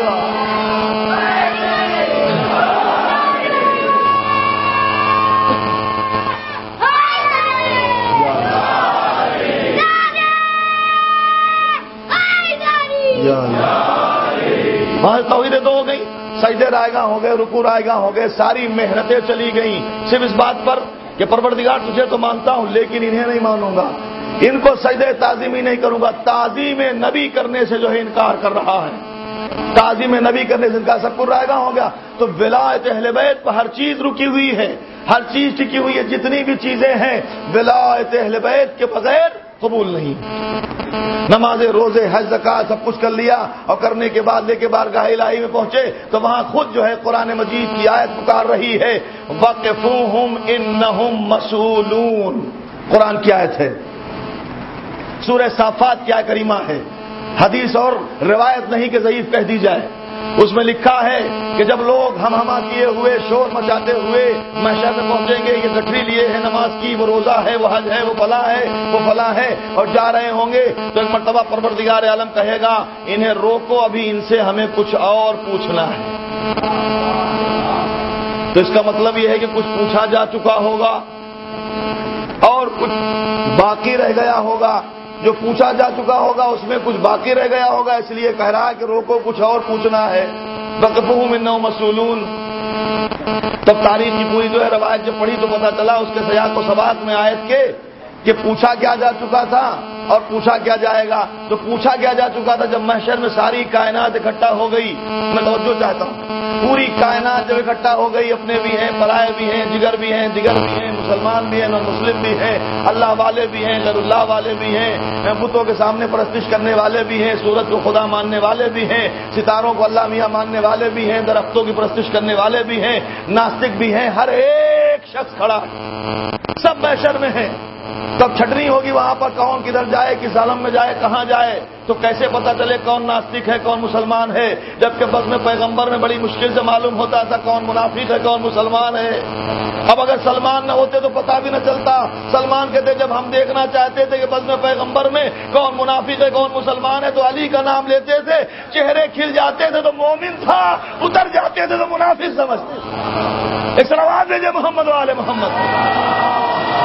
وہاں توحید دو ہو گئی، سجدے رائے گاہ ہو گئے، رکوع رائے گاہ ہو گئے، ساری محنتیں چلی گئیں صرف اس بات پر کہ پروردگار تجھے تو مانتا ہوں لیکن انہیں نہیں مانوں گا. ان کو سجدہ تعظیمی نہیں کروں گا. تعظیم نبی کرنے سے جو ہے انکار کر رہا ہے, تعظیم نبی کرنے سے انکار, سب کو رائے گاہ ہو گیا. تو ولایت اہل بیت پر ہر چیز رکی ہوئی ہے, ہر چیز ٹکی ہوئی ہے. جتنی بھی چیزیں ہیں ولایت اہل بیت کے بغیر قبول نہیں. نماز, روزے, حج, زکات سب کچھ کر لیا, اور کرنے کے بعد لے کے بارگاہ الہی میں پہنچے تو وہاں خود جو ہے قرآن مجید کی آیت پکار رہی ہے, وقفوہم انہم مسئولون. قرآن کی آیت ہے, سورہ صافات کی آیت کریمہ ہے, حدیث اور روایت نہیں کہ ضعیف کہہ دی جائے. اس میں لکھا ہے کہ جب لوگ ہم ہما کیے ہوئے شور مچاتے ہوئے محشر میں پہنچیں گے, یہ گٹھری لیے ہے نماز کی, وہ روزہ ہے, وہ حج ہے, وہ فلاں ہے, وہ فلاں ہے, اور جا رہے ہوں گے, تو ایک مرتبہ پروردگار عالم کہے گا انہیں روکو, ابھی ان سے ہمیں کچھ اور پوچھنا ہے. تو اس کا مطلب یہ ہے کہ کچھ پوچھا جا چکا ہوگا اور کچھ باقی رہ گیا ہوگا. جو پوچھا جا چکا ہوگا اس میں کچھ باقی رہ گیا ہوگا, اس لیے کہہ رہا ہے کہ روکو, کچھ اور پوچھنا ہے. وقفوہم انہم مسئولون. تب تاریخ کی پوری جو ہے روایت جب پڑھی تو پتا چلا اس کے سیاق و سباق میں آیت کے کہ پوچھا کیا جا چکا تھا اور پوچھا کیا جائے گا. تو پوچھا کیا جا چکا تھا جب محشر میں ساری کائنات اکٹھا ہو گئی. میں توجہ چاہتا ہوں, پوری کائنات جب اکٹھا ہو گئی, اپنے بھی ہیں, پرائے بھی ہیں, جگر بھی ہیں, دیگر بھی ہیں, مسلمان بھی ہیں, نان مسلم بھی ہیں, اللہ والے بھی ہیں, غیر اللہ والے بھی ہیں, بتوں کے سامنے پرستش کرنے والے بھی ہیں, سورج کو خدا ماننے والے بھی ہیں, ستاروں کو اللہ میاں ماننے والے بھی ہیں, درختوں کی پرستش کرنے والے بھی ہیں, ناستک بھی ہیں. ہر ایک شخص کھڑا, سب محشر میں ہیں. تب چھٹنی ہوگی وہاں پر, کون کدھر جائے, کس عالم میں جائے, کہاں جائے. تو کیسے پتا چلے کون ناستک ہے, کون مسلمان ہے, جبکہ بس میں پیغمبر میں بڑی مشکل سے معلوم ہوتا تھا کون منافق ہے, کون مسلمان ہے. اب اگر سلمان نہ ہوتے تو پتا بھی نہ چلتا. سلمان کہتے جب ہم دیکھنا چاہتے تھے کہ بس میں پیغمبر میں کون منافق ہے, کون مسلمان ہے, تو علی کا نام لیتے تھے, چہرے کھل جاتے تھے تو مومن تھا, اتر جاتے تھے تو منافق سمجھتے تھے. ایک سلوات بھیجے محمد والے محمد.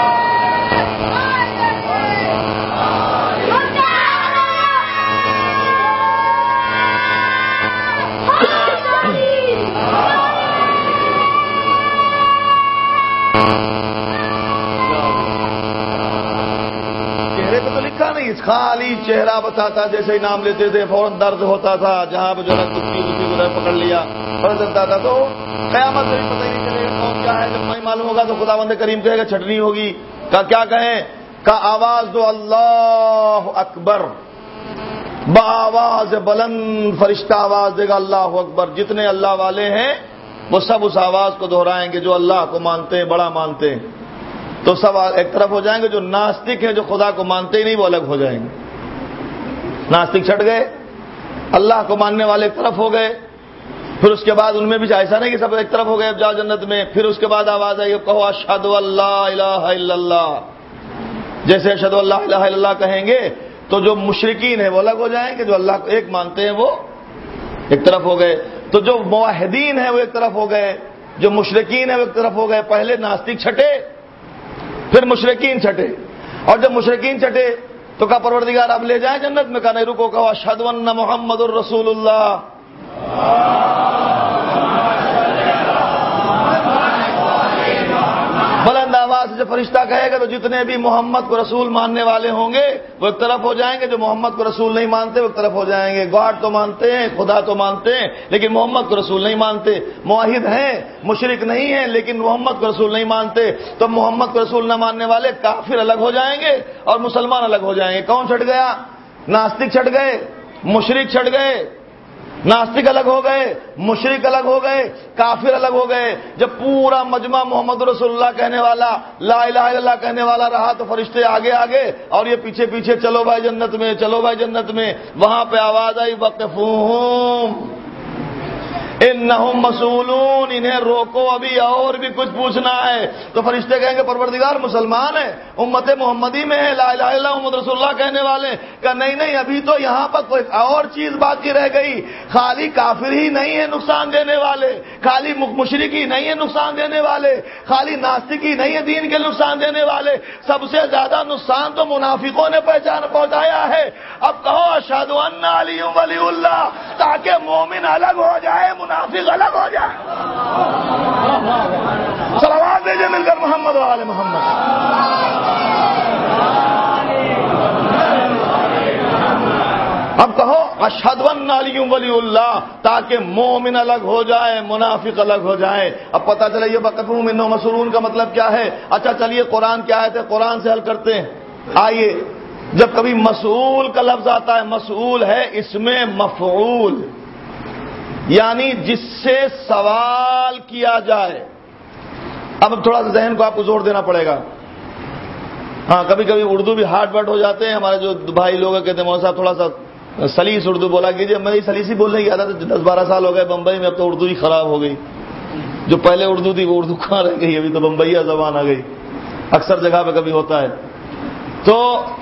چہرے پہ تو لکھا نہیں, خالی چہرہ بتاتا, جیسے ہی نام لیتے تھے فوراً درد ہوتا تھا, جہاں پہ جو ہے کچھ کچھ پکڑ لیا اور درد آتا. تو قیامت میں بھی پتہ ہی نہیں چلے گا کون کیا ہے. جب نہیں معلوم ہوگا تو خداوند کریم کہے گا چھٹنی ہوگی. کا کیا کہیں, کا آواز دو اللہ اکبر, بآواز بلند فرشتہ آواز دے گا اللہ اکبر. جتنے اللہ والے ہیں وہ سب اس آواز کو دہرائیں گے, جو اللہ کو مانتے ہیں, بڑا مانتے ہیں. تو سب ایک طرف ہو جائیں گے. جو ناستک ہیں, جو خدا کو مانتے ہی نہیں, وہ الگ ہو جائیں گے. ناستک چھٹ گئے, اللہ کو ماننے والے ایک طرف ہو گئے. پھر اس کے بعد ان میں بھی ایسا نہیں کہ سب ایک طرف ہو گئے اب جاؤ جنت میں. پھر اس کے بعد آواز آئی, کہو اشہد اللہ الہ الا اللہ. جیسے اشہد اللہ الہ الا اللہ کہیں گے تو جو مشرکین ہیں وہ الگ ہو جائیں گے, جو اللہ کو ایک مانتے ہیں وہ ایک طرف ہو گئے. تو جو موحدین ہیں وہ ایک طرف ہو گئے, جو مشرکین ہیں وہ ایک طرف ہو گئے. پہلے ناستک چھٹے, پھر مشرکین چھٹے, اور جب مشرکین چھٹے تو کہا پروردگار اب لے جائیں جنت میں. کہا نہیں, رکو, کہو اشہد ان محمد الرسول اللہ. بلند آواز سے جب فرشتہ کہے گا تو جتنے بھی محمد کو رسول ماننے والے ہوں گے وہ ایک طرف ہو جائیں گے, جو محمد کو رسول نہیں مانتے وہ ایک طرف ہو جائیں گے. گاڈ تو مانتے ہیں, خدا تو مانتے ہیں, لیکن محمد کو رسول نہیں مانتے. موحد ہیں, مشرک نہیں ہیں, لیکن محمد کو رسول نہیں مانتے. تو محمد کو رسول نہ ماننے والے کافر الگ ہو جائیں گے اور مسلمان الگ ہو جائیں گے. کون چھٹ گیا, ناستک چھٹ گئے, مشرک چھٹ گئے. ناستک الگ ہو گئے, مشرک الگ ہو گئے, کافر الگ ہو گئے. جب پورا مجمع محمد رسول اللہ کہنے والا, لا الہ الا اللہ کہنے والا رہا تو فرشتے آگے آگے اور یہ پیچھے پیچھے, چلو بھائی جنت میں, چلو بھائی جنت میں. وہاں پہ آواز آئی وقفوہم انہم مسئولون, انہیں روکو, ابھی اور بھی کچھ پوچھنا ہے. تو فرشتے کہیں گے پروردگار مسلمان ہیں, امت محمدی میں ہے, لا الہ الا اللہ محمد رسول اللہ کہنے والے. کہ نہیں نہیں, ابھی تو یہاں پر کوئی اور چیز باقی رہ گئی. خالی کافر ہی نہیں ہے نقصان دینے والے, خالی مشرک ہی نہیں ہے نقصان دینے والے, خالی ناستک ہی نہیں ہے دین کے نقصان دینے والے. سب سے زیادہ نقصان تو منافقوں نے پہچان پہنچایا ہے. اب کہو اشہد ان علی ولی اللہ, تاکہ مومن الگ ہو جائے, منافق الگ ہو جائے. صلوات بھیجے مل کر محمد و آل محمد. علی ولی اللہ، تاکہ مومن الگ ہو جائے، منافق الگ ہو جائے۔ اب پتہ چلے یہ وقفہم انہم مسئولون کا مطلب کیا ہے؟ اچھا چلیے قرآن کی آیت ہے، قرآن سے حل کرتے ہیں۔ آئیے، جب کبھی مسئول کا لفظ آتا ہے، مسئول ہے اس میں مفعول، یعنی جس سے سوال کیا جائے۔ اب تھوڑا سا ذہن کو آپ کو زور دینا پڑے گا۔ ہاں کبھی کبھی اردو بھی ہارڈ ورڈ ہو جاتے ہیں، ہمارے جو بھائی لوگ کہتے ہیں مولوی صاحب تھوڑا سا سلیس اردو بولا کیجیے۔ میں سلیسی بولنے کی عادت دس بارہ سال ہو گئے بمبئی میں، اب تو اردو ہی خراب ہو گئی۔ جو پہلے اردو تھی وہ اردو کہاں رہ گئی، ابھی تو بمبئیا زبان آ گئی، اکثر جگہ پہ کبھی ہوتا ہے۔ تو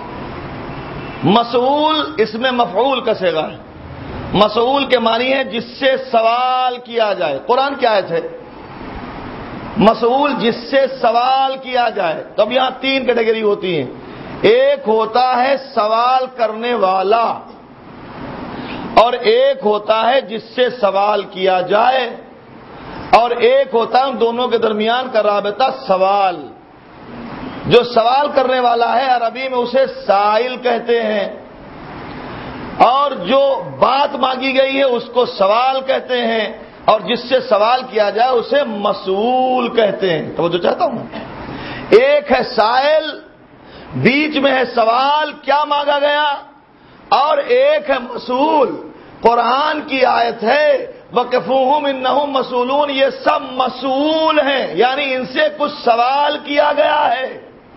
مسئول اس میں مفعول کا صیغہ ہے۔ مسئول کے معنی ہے جس سے سوال کیا جائے۔ قرآن کی آیت ہے، مسئول جس سے سوال کیا جائے۔ تو اب یہاں تین کیٹیگری ہوتی ہیں، ایک ہوتا ہے سوال کرنے والا، اور ایک ہوتا ہے جس سے سوال کیا جائے، اور ایک ہوتا ہے ان دونوں کے درمیان کا رابطہ سوال۔ جو سوال کرنے والا ہے عربی میں اسے سائل کہتے ہیں، اور جو بات مانگی گئی ہے اس کو سوال کہتے ہیں، اور جس سے سوال کیا جائے اسے مسئول کہتے ہیں۔ توجہ چاہتا ہوں، ایک ہے سائل، بیچ میں ہے سوال کیا مانگا گیا، اور ایک ہے مسئول۔ قرآن کی آیت ہے وقفوہم انہم مسئولون، یہ سب مسئول ہیں، یعنی ان سے کچھ سوال کیا گیا ہے۔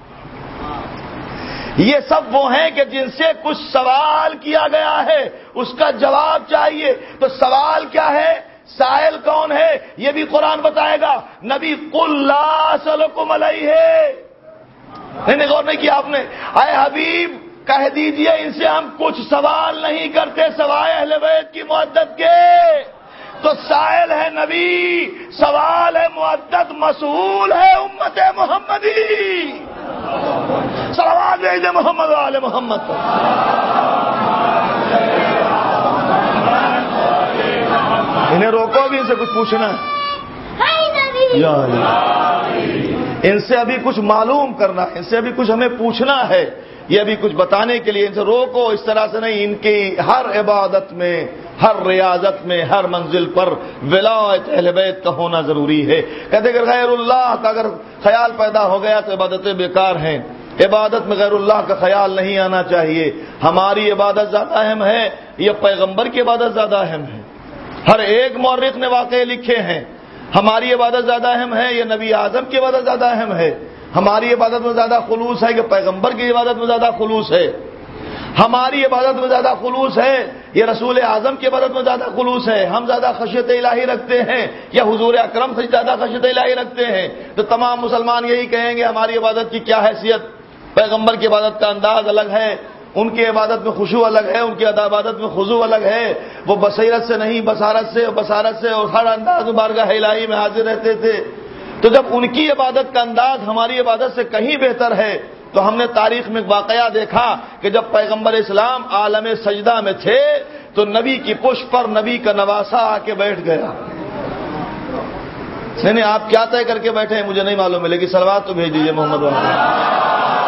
یہ سب وہ ہیں کہ جن سے کچھ سوال کیا گیا ہے، اس کا جواب چاہیے۔ تو سوال کیا ہے، سائل کون ہے، یہ بھی قرآن بتائے گا۔ نبی قل لا اسألکم علیہ، نہیں غور نہیں کیا آپ نے؟ اے حبیب کہہ دیجئے ان سے ہم کچھ سوال نہیں کرتے سوائے اہل بیت کی معدت کے۔ تو سائل ہے نبی، سوال ہے معدت، مسئول ہے امت محمدی۔ صلوات عید محمد و آل محمد۔ انہیں روکو بھی، ان سے کچھ پوچھنا ہے، یا ان سے ابھی کچھ معلوم کرنا ہے، ان سے ابھی کچھ ہمیں پوچھنا ہے، یہ ابھی کچھ بتانے کے لیے ان سے روکو۔ اس طرح سے نہیں، ان کی ہر عبادت میں، ہر ریاضت میں، ہر منزل پر ولایت اہل بیت کا ہونا ضروری ہے۔ کہتے کہ غیر اللہ کا اگر خیال پیدا ہو گیا تو عبادتیں بیکار ہیں۔ عبادت میں غیر اللہ کا خیال نہیں آنا چاہیے۔ ہماری عبادت زیادہ اہم ہے یا پیغمبر کی عبادت زیادہ اہم ہے؟ ہر ایک مورخ نے واقعے لکھے ہیں، ہماری عبادت زیادہ اہم ہے یا نبی اعظم کی عبادت زیادہ اہم ہے؟ ہماری عبادت میں زیادہ خلوص ہے کہ پیغمبر کی عبادت میں زیادہ خلوص ہے؟ ہماری عبادت میں زیادہ خلوص ہے یا رسول اعظم کی عبادت میں زیادہ خلوص ہے؟ ہم زیادہ خشیت الہی رکھتے ہیں یا حضور اکرم سے زیادہ خشیت الہی رکھتے ہیں؟ تو تمام مسلمان یہی کہیں گے ہماری عبادت کی کیا حیثیت، پیغمبر کی عبادت کا انداز الگ ہے، ان کی عبادت میں خشوع الگ ہے، ان کی عبادت میں خضوع الگ ہے، وہ بصیرت سے نہیں بصارت سے بصارت سے اور ہر انداز بارگاہ الہی میں حاضر رہتے تھے۔ تو جب ان کی عبادت کا انداز ہماری عبادت سے کہیں بہتر ہے، تو ہم نے تاریخ میں واقعہ دیکھا کہ جب پیغمبر اسلام عالم سجدہ میں تھے تو نبی کی پشت پر نبی کا نواسا آ کے بیٹھ گیا۔ نہیں نہیں آپ کیا طے کر کے بیٹھے ہیں مجھے نہیں معلوم ہے، لیکن صلوات تو بھیج دیجیے محمد وحمد۔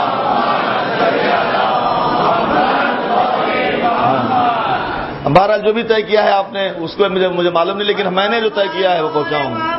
بہرحال جو بھی طے کیا ہے آپ نے اس کو مجھے مجھے معلوم نہیں، لیکن میں نے جو طے کیا ہے وہ پہنچاؤں گا۔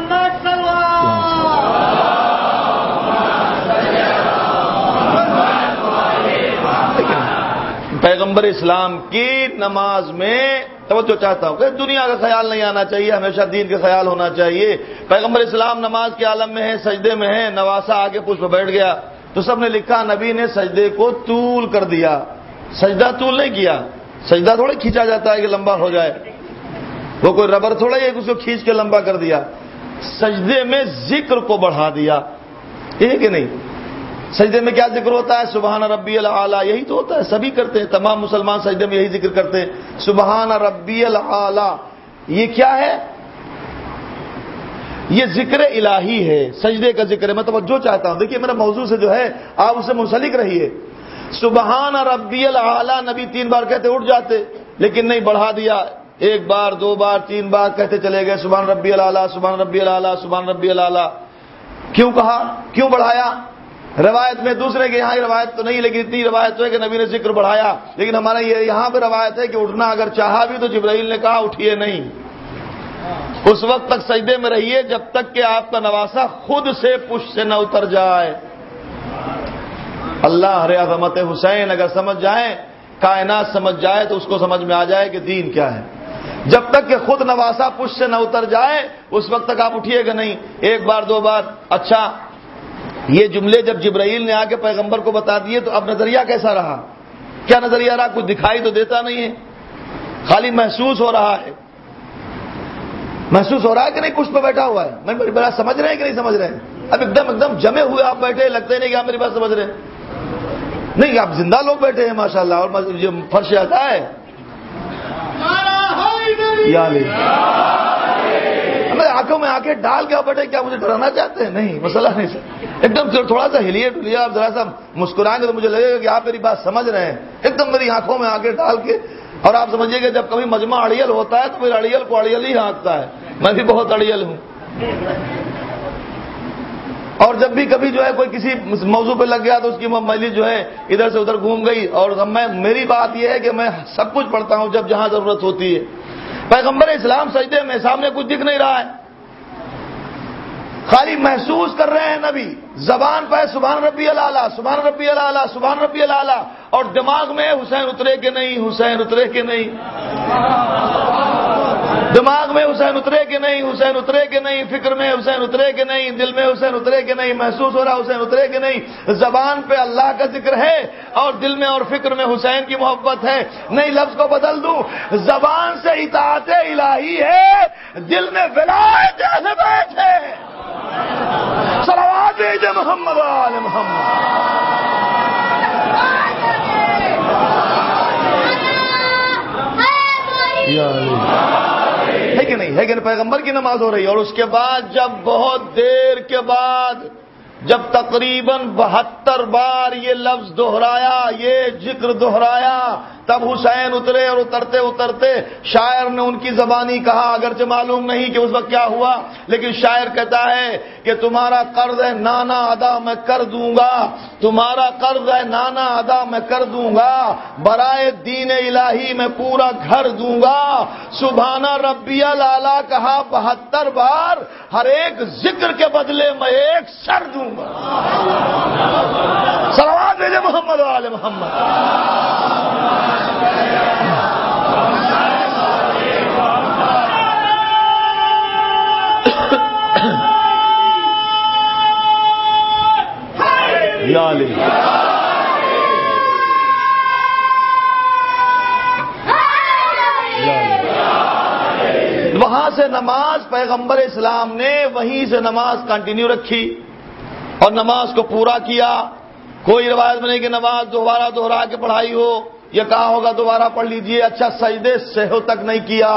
پیغمبر اسلام کی نماز میں توجہ چاہتا ہوں کہ دنیا کا خیال نہیں آنا چاہیے، ہمیشہ دین کا خیال ہونا چاہیے۔ پیغمبر اسلام نماز کے عالم میں ہے، سجدے میں ہے، نواسا آگے پشت پہ بیٹھ گیا تو سب نے لکھا نبی نے سجدے کو طول کر دیا۔ سجدہ طول نہیں کیا، سجدہ تھوڑا کھینچا جاتا ہے کہ لمبا ہو جائے، وہ کوئی ربر تھوڑا ہے کہ اس کو کھینچ کے لمبا کر دیا۔ سجدے میں ذکر کو بڑھا دیا، یہ کہ نہیں؟ سجدے میں کیا ذکر ہوتا ہے؟ سبحان ربی الاعلیٰ، یہی تو ہوتا ہے، سبھی کرتے ہیں، تمام مسلمان سجدے میں یہی ذکر کرتے ہیں، سبحان ربی الاعلیٰ۔ یہ کیا ہے؟ یہ ذکر الہی ہے، سجدے کا ذکر ہے۔ میں توجہ چاہتا ہوں، دیکھیے میرا موضوع سے جو ہے آپ اسے منسلک رہیے۔ سبحان ربی الاعلیٰ نبی تین بار کہتے اٹھ جاتے، لیکن نہیں، بڑھا دیا، ایک بار دو بار تین بار کہتے چلے گئے سبحان ربی الاعلیٰ سبحان ربی الاعلیٰ سبحان ربی الاعلیٰ۔ کیوں کہا، کیوں بڑھایا؟ روایت میں دوسرے کے یہاں روایت تو نہیں، لیکن اتنی روایت تو ہے کہ نبی نے ذکر بڑھایا، لیکن ہمارا یہ یہاں پہ روایت ہے کہ اٹھنا اگر چاہا بھی تو جبرائیل نے کہا اٹھیے نہیں، اس وقت تک سجدے میں رہیے جب تک کہ آپ کا نواسا خود سے پشت سے نہ اتر جائے۔ اللہ ہر عظمت حسین اگر سمجھ جائیں، کائنات سمجھ جائے تو اس کو سمجھ میں آ جائے کہ دین کیا ہے۔ جب تک کہ خود نواسا پشت سے نہ اتر جائے اس وقت تک آپ اٹھیے گا نہیں۔ ایک بار دو بار، اچھا یہ جملے جب جبرائیل نے آ کے پیغمبر کو بتا دیے تو اب نظریہ کیسا رہا؟ کیا نظریہ رہا؟ کچھ دکھائی تو دیتا نہیں ہے، خالی محسوس ہو رہا ہے۔ محسوس ہو رہا ہے کہ نہیں کچھ پہ بیٹھا ہوا ہے؟ میں میری بات سمجھ رہے ہیں کہ نہیں سمجھ رہے ہیں؟ اب ایک دم ایک دم جمے ہوئے آپ بیٹھے، لگتے نہیں کہ آپ میری بات سمجھ رہے ہیں۔ نہیں، آپ زندہ لوگ بیٹھے ہیں ماشاءاللہ، اور جو فرش آتا ہے یا علی آنکھوں میں آنکھیں ڈال کے آپ بیٹھے، کیا مجھے ڈرانا چاہتے ہیں؟ نہیں، مسئلہ نہیں سر، ایک دم تھوڑا سا ہلیے ڈلیے، آپ ذرا سا مسکرائیں گے تو مجھے لگے گا کہ آپ میری بات سمجھ رہے ہیں، ایک دم میری آنکھوں میں آنکھیں ڈال کے۔ اور آپ سمجھیے کہ جب کبھی مجمع اڑیل ہوتا ہے تو پھر اڑیل کو اڑیل ہی ہانکتا ہے، میں بھی بہت اڑیل ہوں۔ اور جب بھی کبھی جو ہے کوئی کسی موضوع پہ لگ گیا تو اس کی مجلس جو ہے ادھر سے ادھر گھوم گئی، اور میں میری بات یہ ہے کہ میں سب کچھ پڑھتا ہوں جب جہاں ضرورت ہوتی ہے۔ پیغمبر اسلام سجدے میں، سامنے کچھ دکھ نہیں رہا ہے، خالی محسوس کر رہے ہیں نبی، زبان پہ سبحان ربی الاعلیٰ، سبحان ربی الاعلیٰ، سبحان ربی الاعلیٰ، اور دماغ میں حسین اترے کہ نہیں، حسین اترے کہ نہیں، دماغ میں حسین اترے کہ نہیں، حسین اترے کہ نہیں، فکر میں حسین اترے کہ نہیں، دل میں حسین اترے کہ نہیں، محسوس ہو رہا حسین اترے کہ نہیں، زبان پہ اللہ کا ذکر ہے اور دل میں اور فکر میں حسین کی محبت ہے۔ نہیں، لفظ کو بدل دوں، زبان سے اطاعت الہی ہے، دل میں ولایت اہل بیت ہے۔ صلوات بھیجے محمد آل محمد۔ ہے کہ نہیں؟ ہے کہ پیغمبر کی نماز ہو رہی ہے، اور اس کے بعد جب بہت دیر کے بعد جب تقریباً بہتر بار یہ لفظ دہرایا، یہ ذکر دہرایا، تب حسین اترے، اور اترتے اترتے شاعر نے ان کی زبانی کہا، اگرچہ معلوم نہیں کہ اس وقت کیا ہوا، لیکن شاعر کہتا ہے کہ تمہارا قرض ہے نانا ادا میں کر دوں گا، تمہارا قرض ہے نانا ادا میں کر دوں گا، برائے دین الہی میں پورا گھر دوں گا۔ سبحان ربی الاعلیٰ کہا بہتر بار، ہر ایک ذکر کے بدلے میں ایک سر دوں گا۔ صلوات بھیجے محمد آل محمد۔ یا علی وہاں سے نماز پیغمبر اسلام نے وہیں سے نماز کنٹینیو رکھی اور نماز کو پورا کیا۔ کوئی روایت میں نہیں کہ نماز دوبارہ دوہرا کے پڑھائی ہو، یہ کہا ہوگا دوبارہ پڑھ لیجئے۔ اچھا، سجدے سہو تک نہیں کیا،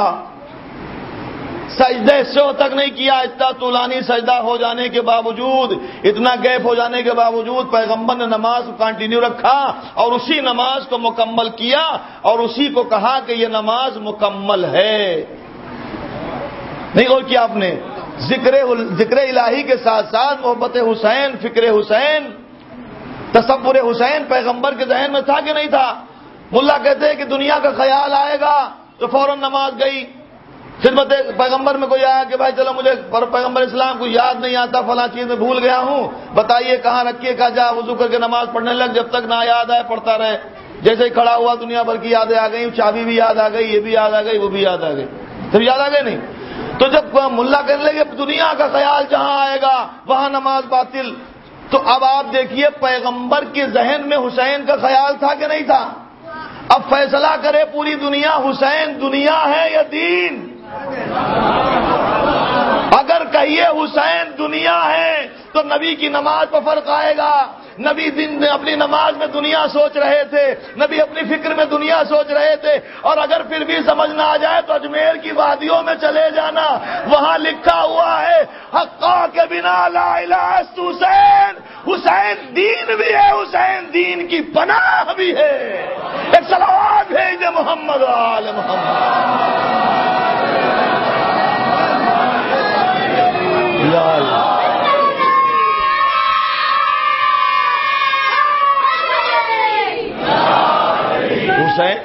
سجدے سہو تک نہیں کیا، اتنا طولانی سجدہ ہو جانے کے باوجود، اتنا گیپ ہو جانے کے باوجود پیغمبر نے نماز کو کنٹینیو رکھا اور اسی نماز کو مکمل کیا، اور اسی کو کہا کہ یہ نماز مکمل ہے۔ نہیں غور کیا آپ نے؟ ذکر ذکر الہی کے ساتھ ساتھ محبت حسین، فکر حسین، تصور حسین پیغمبر کے ذہن میں تھا کہ نہیں تھا؟ ملا کہتے ہیں کہ دنیا کا خیال آئے گا تو فوراً نماز گئی، خدمت پیغمبر میں کوئی آیا کہ بھائی چلو مجھے پیغمبر اسلام کو یاد نہیں آتا، فلاں چیز میں بھول گیا ہوں، بتائیے کہاں رکھیے، کہا جا وضو کر کے نماز پڑھنے لگ، جب تک نہ یاد آئے پڑھتا رہے۔ جیسے ہی کھڑا ہوا دنیا بھر کی یادیں آ گئی، چابی بھی یاد آ گئی، یہ بھی یاد آ گئی، وہ بھی یاد آ گئی، پھر یاد آ گئے نہیں؟ تو جب ملا کہنے لگے دنیا کا خیال جہاں آئے گا وہاں نماز باطل، تو اب آپ دیکھیے پیغمبر کے ذہن میں حسین کا خیال تھا کہ نہیں تھا؟ اب فیصلہ کرے پوری دنیا، حسین دنیا ہے یا دین؟ اگر کہیے حسین دنیا ہے تو نبی کی نماز پر فرق آئے گا۔ نبی دن اپنی نماز میں دنیا سوچ رہے تھے، نبی اپنی فکر میں دنیا سوچ رہے تھے، اور اگر پھر بھی سمجھ نہ آ جائے تو اجمیر کی وادیوں میں چلے جانا، وہاں لکھا ہوا ہے حقا کے بنا لا الہ الا حسین، حسین دین بھی ہے، حسین دین کی پناہ بھی ہے۔ ایک صلوات بھیج دے محمد آل محمد۔ حسین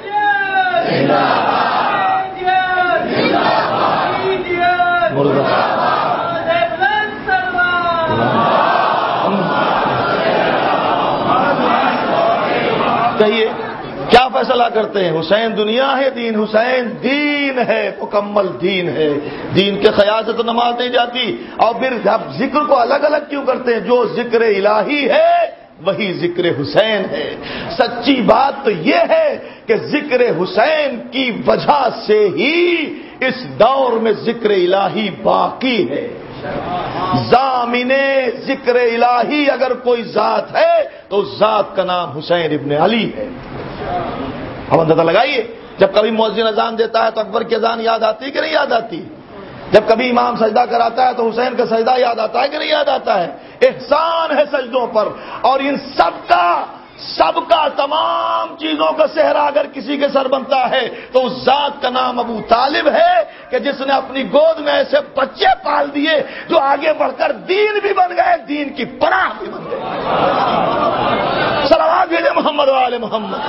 کہیے کیا فیصلہ کرتے ہیں؟ حسین دنیا ہے، دین حسین دین ہے، مکمل دین ہے. دین کے خیال سے تو نماز نہیں جاتی. اور پھر اب ذکر کو الگ الگ کیوں کرتے ہیں؟ جو ذکر الہی ہے وہی ذکر حسین ہے. سچی بات تو یہ ہے کہ ذکر حسین کی وجہ سے ہی اس دور میں ذکر الہی باقی ہے. ضامن ذکر الہی اگر کوئی ذات ہے تو اس ذات کا نام حسین ابن علی ہے. اب اندازہ لگائیے، جب کبھی مؤذن اذان دیتا ہے تو اکبر کی اذان یاد آتی ہے کہ نہیں یاد آتی؟ جب کبھی امام سجدہ کراتا ہے تو حسین کا سجدہ یاد آتا ہے کہ نہیں یاد آتا ہے؟ احسان ہے سجدوں پر. اور ان سب کا سب کا تمام چیزوں کا صحرا اگر کسی کے سر بنتا ہے تو اس ذات کا نام ابو طالب ہے کہ جس نے اپنی گود میں ایسے بچے پال دیے جو آگے بڑھ کر دین بھی بن گئے، دین کی پناہ بھی بن گئے. صلوات بھیجے محمد و آل محمد.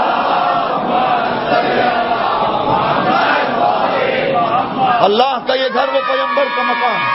اللہ کا یہ گھر وہ پیغمبر کا مقام ہے.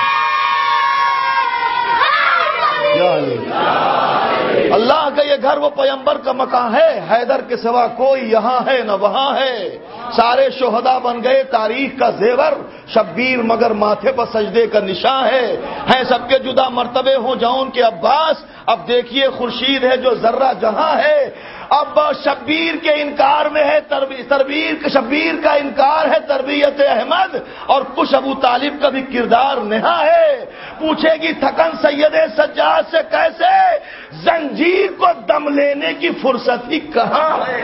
اللہ کا یہ گھر وہ پیغمبر کا مکان ہے. حیدر کے سوا کوئی یہاں ہے نہ وہاں ہے. سارے شہداء بن گئے تاریخ کا زیور. شبیر مگر ماتھے پر سجدے کا نشان ہے. ہیں سب کے جدا مرتبے ہوں جاؤن کے عباس. اب دیکھیے خورشید ہے جو ذرہ جہاں ہے. اب شبیر کے انکار میں ہے تربیر شبیر کا انکار ہے تربیت احمد. اور کچھ ابو طالب کا بھی کردار نہا ہے. پوچھے گی تھکن سید سجاد سے کیسے؟ زنجیر کو دم لینے کی فرصت ہی کہاں ہے؟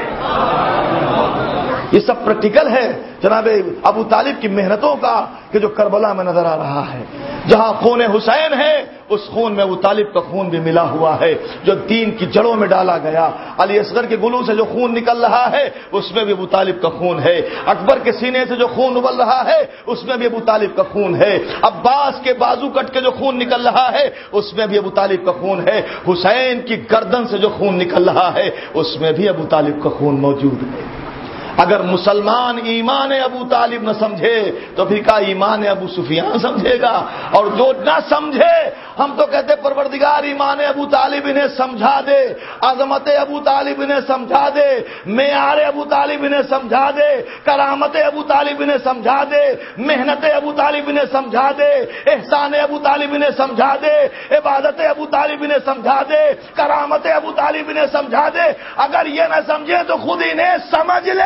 یہ سب پریکٹیکل ہے جناب ابو طالب کی محنتوں کا کہ جو کربلا میں نظر آ رہا ہے. جہاں خون حسین ہے اس خون میں ابو طالب کا خون بھی ملا ہوا ہے جو دین کی جڑوں میں ڈالا گیا. علی اصغر کے گلو سے جو خون نکل رہا ہے اس میں بھی ابو طالب کا خون ہے. اکبر کے سینے سے جو خون ابل رہا ہے اس میں بھی ابو طالب کا خون ہے. عباس کے بازو کٹ کے جو خون نکل رہا ہے اس میں بھی ابو طالب کا خون ہے. حسین کی گردن سے جو خون نکل رہا ہے اس میں بھی ابو طالب کا خون موجود ہے. اگر مسلمان ایمان ابو طالب نہ سمجھے تو پھر کا ایمان ابو سفیان سمجھے گا؟ اور جو نہ سمجھے ہم تو کہتے پروردگار ایمان ابو طالب انہیں سمجھا دے, عظمت ابو طالب انہیں سمجھا دے, معیار ابو طالب انہیں سمجھا دے, کرامت ابو طالب انہیں سمجھا دے, محنت ابو طالب انہیں سمجھا دے, احسان ابو طالب انہیں سمجھا دے, عبادت ابو طالب انہیں سمجھا دے, کرامت ابو طالب انہیں سمجھا دے. اگر یہ نہ سمجھے تو خود انہیں سمجھ لے.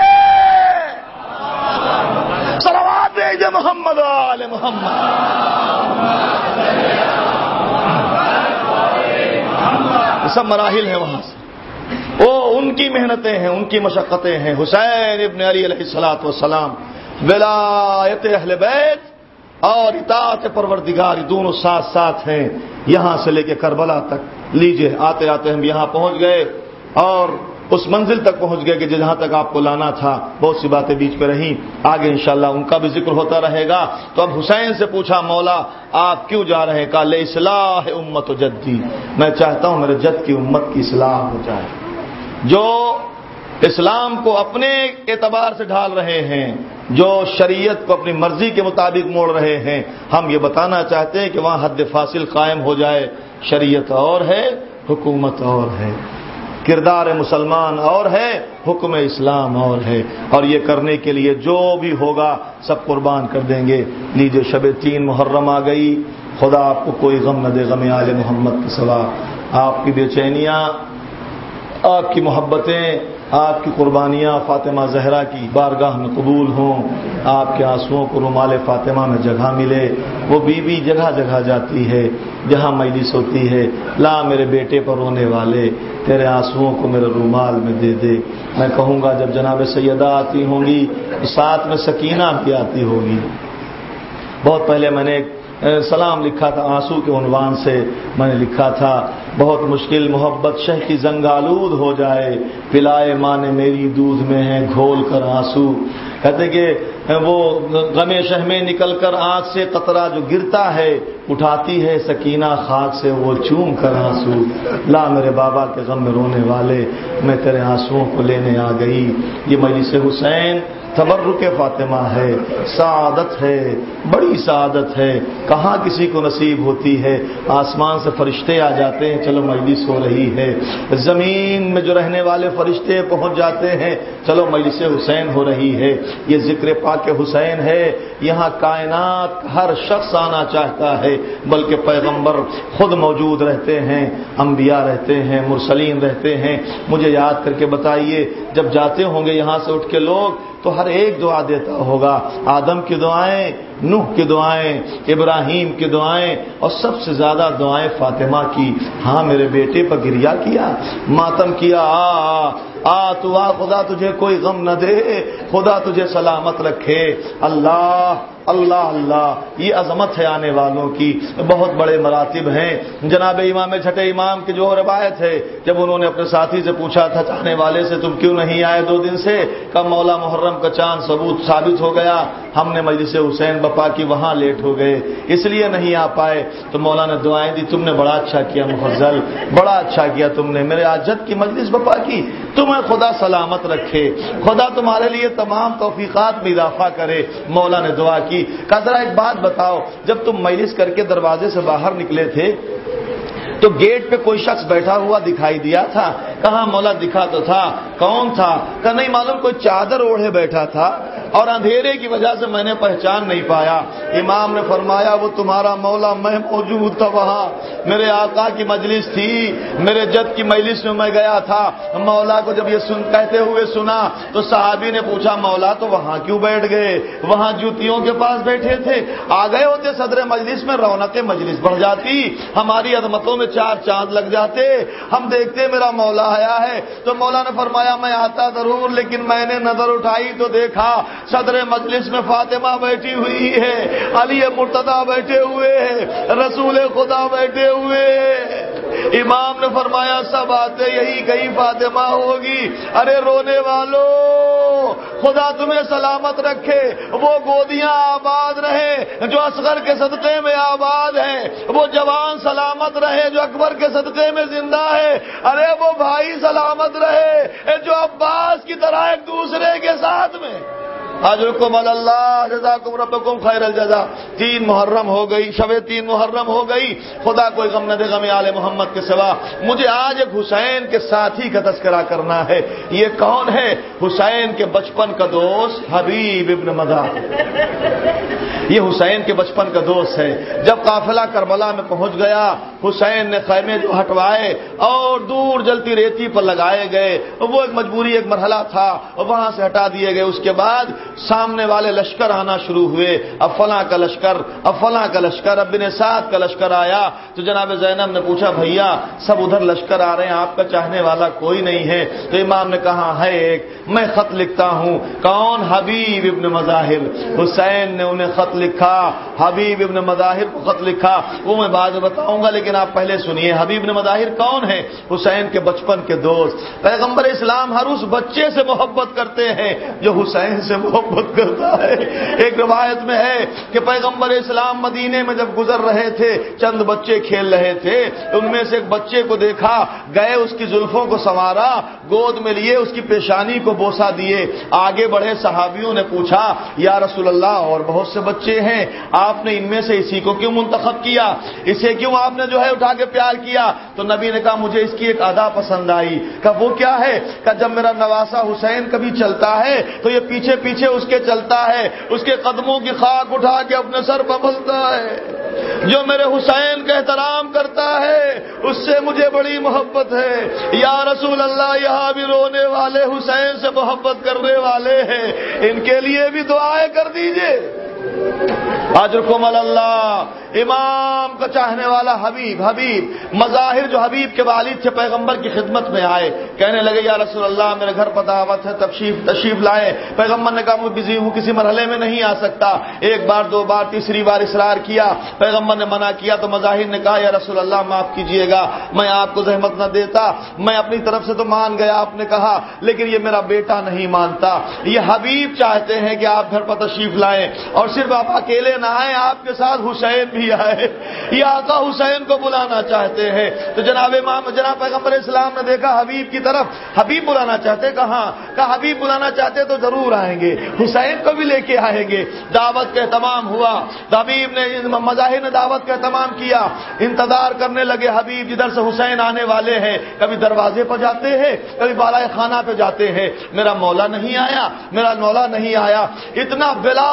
صلوات بھیجے محمد آل محمد. سب مراحل ہیں وہاں سے, وہ ان کی محنتیں ہیں, ان کی مشقتیں ہیں. حسین ابن علی علیہ الصلوۃ والسلام ولایت اہل بیت اور اطاعت پروردگار دونوں ساتھ ساتھ ہیں یہاں سے لے کے کربلا تک. لیجئے آتے آتے ہم یہاں پہنچ گئے اور اس منزل تک پہنچ گئے کہ جہاں تک آپ کو لانا تھا. بہت سی باتیں بیچ میں رہیں, آگے انشاءاللہ ان کا بھی ذکر ہوتا رہے گا. تو اب حسین سے پوچھا مولا آپ کیوں جا رہے ہیں؟ کہا لے اصلاح امت و جدی, میں چاہتا ہوں میرے جد کی امت کی اصلاح ہو جائے. جو اسلام کو اپنے اعتبار سے ڈھال رہے ہیں, جو شریعت کو اپنی مرضی کے مطابق موڑ رہے ہیں, ہم یہ بتانا چاہتے ہیں کہ وہاں حد فاصل قائم ہو جائے. شریعت اور ہے, حکومت اور ہے, کردار مسلمان اور ہے, حکم اسلام اور ہے, اور یہ کرنے کے لیے جو بھی ہوگا سب قربان کر دیں گے. لیجیے شب تین محرم آ گئی, خدا آپ کو کوئی غم نہ دے غم آل محمد کے سوا. آپ کی بے چینیاں, آپ کی محبتیں, آپ کی قربانیاں فاطمہ زہرا کی بارگاہ میں قبول ہوں. آپ کے آنسوؤں کو رومال فاطمہ میں جگہ ملے. وہ بی بی جگہ جگہ جاتی ہے جہاں مجلس ہوتی ہے, لا میرے بیٹے پر رونے والے تیرے آنسوؤں کو میرے رومال میں دے دے. میں کہوں گا جب جناب سیدہ آتی ہوں گی ساتھ میں سکینہ بھی آتی ہوگی. بہت پہلے میں نے ایک سلام لکھا تھا آنسو کے عنوان سے, میں نے لکھا تھا بہت مشکل محبت شہ کی زنگ آلود ہو جائے, پلائے ماں نے میری دودھ میں ہے گھول کر آنسو. کہتے کہ وہ غم شہم نکل کر آنکھ سے قطرہ جو گرتا ہے اٹھاتی ہے سکینہ خاک سے وہ چوم کر آنسو. لا میرے بابا کے غم میں رونے والے میں تیرے آنسوؤں کو لینے آ گئی. یہ مجلس حسین تبرک فاطمہ ہے، سعادت ہے، بڑی سعادت ہے. کہاں کسی کو نصیب ہوتی ہے؟ آسمان سے فرشتے آ جاتے ہیں، چلو مجلس ہو رہی ہے. زمین میں جو رہنے والے فرشتے پہنچ جاتے ہیں، چلو مجلس حسین ہو رہی ہے. یہ ذکر پاک حسین ہے. یہاں کائنات ہر شخص آنا چاہتا ہے، بلکہ پیغمبر خود موجود رہتے ہیں، انبیاء رہتے ہیں، مرسلین رہتے ہیں. مجھے یاد کر کے بتائیے، جب جاتے ہوں گے یہاں سے اٹھ کے لوگ تو ہر ایک دعا دیتا ہوگا. آدم کی دعائیں، نوح کی دعائیں، ابراہیم کی دعائیں، اور سب سے زیادہ دعائیں فاطمہ کی. ہاں میرے بیٹے پر گریا کیا، ماتم کیا. آ آ تو آ خدا تجھے کوئی غم نہ دے، خدا تجھے سلامت رکھے. اللہ اللہ اللہ، یہ عظمت ہے آنے والوں کی. بہت بڑے مراتب ہیں. جناب امام چھٹے امام کی جو روایت ہے، جب انہوں نے اپنے ساتھی سے پوچھا تھا چاہنے والے سے تم کیوں نہیں آئے دو دن سے، کہ مولا محرم کا چاند ثبوت ثابت ہو گیا، ہم نے مجلس حسین بپا کی وہاں لیٹ ہو گئے اس لیے نہیں آ پائے. تو مولا نے دعائیں دی، تم نے بڑا اچھا کیا مفضل، بڑا اچھا کیا تم نے میرے حاجت کی مجلس بپا کی. تمہیں خدا سلامت رکھے، خدا تمہارے لیے تمام توفیقات میں اضافہ کرے. مولا نے دعا کی. کہا ذرا ایک بات بتاؤ، جب تم مجلس کر کے دروازے سے باہر نکلے تھے تو گیٹ پہ کوئی شخص بیٹھا ہوا دکھائی دیا تھا؟ کہاں مولا دکھا تو تھا. کون تھا؟ کہ نہیں معلوم، کوئی چادر اوڑھے بیٹھا تھا اور اندھیرے کی وجہ سے میں نے پہچان نہیں پایا. امام نے فرمایا وہ تمہارا مولا، میں موجود تھا وہاں، میرے آقا کی مجلس تھی، میرے جد کی مجلس میں میں گیا تھا. مولا کو جب یہ سن کہتے ہوئے سنا تو صحابی نے پوچھا مولا تو وہاں کیوں بیٹھ گئے؟ وہاں جوتیوں کے پاس بیٹھے تھے. آ گئے ہوتے صدر مجلس میں، رونق مجلس بڑھ جاتی، ہماری عظمتوں میں چار چاند لگ جاتے، ہم دیکھتے میرا مولا آیا ہے. تو مولا نے فرمایا میں آتا ضرور، لیکن میں نے نظر اٹھائی تو دیکھا صدر مجلس میں فاطمہ بیٹھی ہوئی ہے، علی مرتضی بیٹھے ہوئے ہیں، رسول خدا بیٹھے ہوئے ہیں. امام نے فرمایا سب آتے یہی کہیں فاطمہ ہوگی. ارے رونے والوں، خدا تمہیں سلامت رکھے، وہ گودیاں آباد رہے جو اصغر کے صدقے میں آباد ہیں، وہ جوان سلامت رہے جو اکبر کے صدقے میں زندہ ہے. ارے وہ بھائی سلامت رہے جو عباس کی طرح ایک دوسرے کے ساتھ میں. اجرکم اللہ، جزاکم ربکم خیر الجزا. تین محرم ہو گئی، شب تین محرم ہو گئی. خدا کوئی غم نہ دے غم آل محمد کے سوا. مجھے آج ایک حسین کے ساتھی کا تذکرہ کرنا ہے. یہ کون ہے؟ حسین کے بچپن کا دوست حبیب ابن مداح. یہ حسین کے بچپن کا دوست ہے. جب قافلہ کربلا میں پہنچ گیا، حسین نے خیمے جو ہٹوائے اور دور جلتی ریتی پر لگائے گئے، وہ ایک مجبوری، ایک مرحلہ تھا، وہاں سے ہٹا دیے گئے. اس کے بعد سامنے والے لشکر آنا شروع ہوئے. اب فلاں کا لشکر، اب فلاں کا لشکر، اب بن سعد کا لشکر آیا. تو جناب زینب نے پوچھا بھیا سب ادھر لشکر آ رہے ہیں، آپ کا چاہنے والا کوئی نہیں ہے؟ تو امام نے کہا ہے ایک، میں خط لکھتا ہوں. کون؟ حبیب ابن مظاہر. حسین نے انہیں خط لکھا، حبیب ابن مظاہر کو خط لکھا. وہ میں بعد میں بتاؤں گا، لیکن آپ پہلے سنیے. حبیب ابن مظاہر کون ہے؟ حسین کے بچپن کے دوست. پیغمبر اسلام ہر اس بچے سے محبت کرتے ہیں جو حسین سے محبت کرتا ہے. ایک روایت میں ہے کہ پیغمبر اسلام مدینے میں جب گزر رہے تھے، چند بچے کھیل رہے تھے. ان میں سے ایک بچے کو دیکھا، گئے اس کی زلفوں کو سنوارا، گود میں لیے اس کی پیشانی کو بوسہ دیے. آگے بڑھے صحابیوں نے پوچھا یا رسول اللہ اور بہت سے بچے ہیں، آپ نے ان میں سے اسی کو کیوں منتخب کیا؟ اسے کیوں آپ نے جو ہے اٹھا کے پیار کیا؟ تو نبی نے کہا مجھے اس کی ایک ادا پسند آئی. کہ وہ کیا ہے؟ کہ جب میرا نواسا حسین کبھی چلتا ہے تو یہ پیچھے پیچھے اس کے چلتا ہے، اس کے قدموں کی خاک اٹھا کے اپنے سر پر ملتا ہے. جو میرے حسین کا احترام کرتا ہے اس سے مجھے بڑی محبت ہے. یا رسول اللہ، یہاں بھی رونے والے حسین سے محبت کرنے والے ہیں، ان کے لیے بھی دعائیں کر دیجئے. اجرکم اللہ. امام کا چاہنے والا حبیب حبیب مظاہر جو حبیب کے والد تھے پیغمبر کی خدمت میں آئے, کہنے لگے یا رسول اللہ میرے گھر پر دعوت ہے, تشریف تشریف لائے. پیغمبر نے کہا میں بزی ہوں, کسی مرحلے میں نہیں آ سکتا. ایک بار دو بار تیسری بار اصرار کیا, پیغمبر نے منع کیا تو مظاہر نے کہا یا رسول اللہ معاف کیجیے گا, میں آپ کو زحمت نہ دیتا, میں اپنی طرف سے تو مان گیا آپ نے کہا, لیکن یہ میرا بیٹا نہیں مانتا. یہ حبیب چاہتے ہیں کہ آپ گھر پر تشریف لائیں, اور صرف آپ اکیلے نہ آئے, آپ کے ساتھ حسین بھی آئے. یہ آقا حسین کو بلانا چاہتے ہیں. تو جناب امام جناب پیغمبر اسلام نے دیکھا حبیب کی طرف, حبیب بلانا چاہتے, کہاں کہا حبیب بلانا چاہتے تو ضرور آئیں گے, حسین کو بھی لے کے آئیں گے. دعوت کا اہتمام ہوا, حبیب نے مظاہر نے دعوت کا اہتمام کیا. انتظار کرنے لگے حبیب جدھر سے حسین آنے والے ہیں, کبھی دروازے پر جاتے ہیں, کبھی بالائے خانہ پہ جاتے ہیں. میرا مولا نہیں آیا, میرا مولا نہیں آیا. اتنا بلا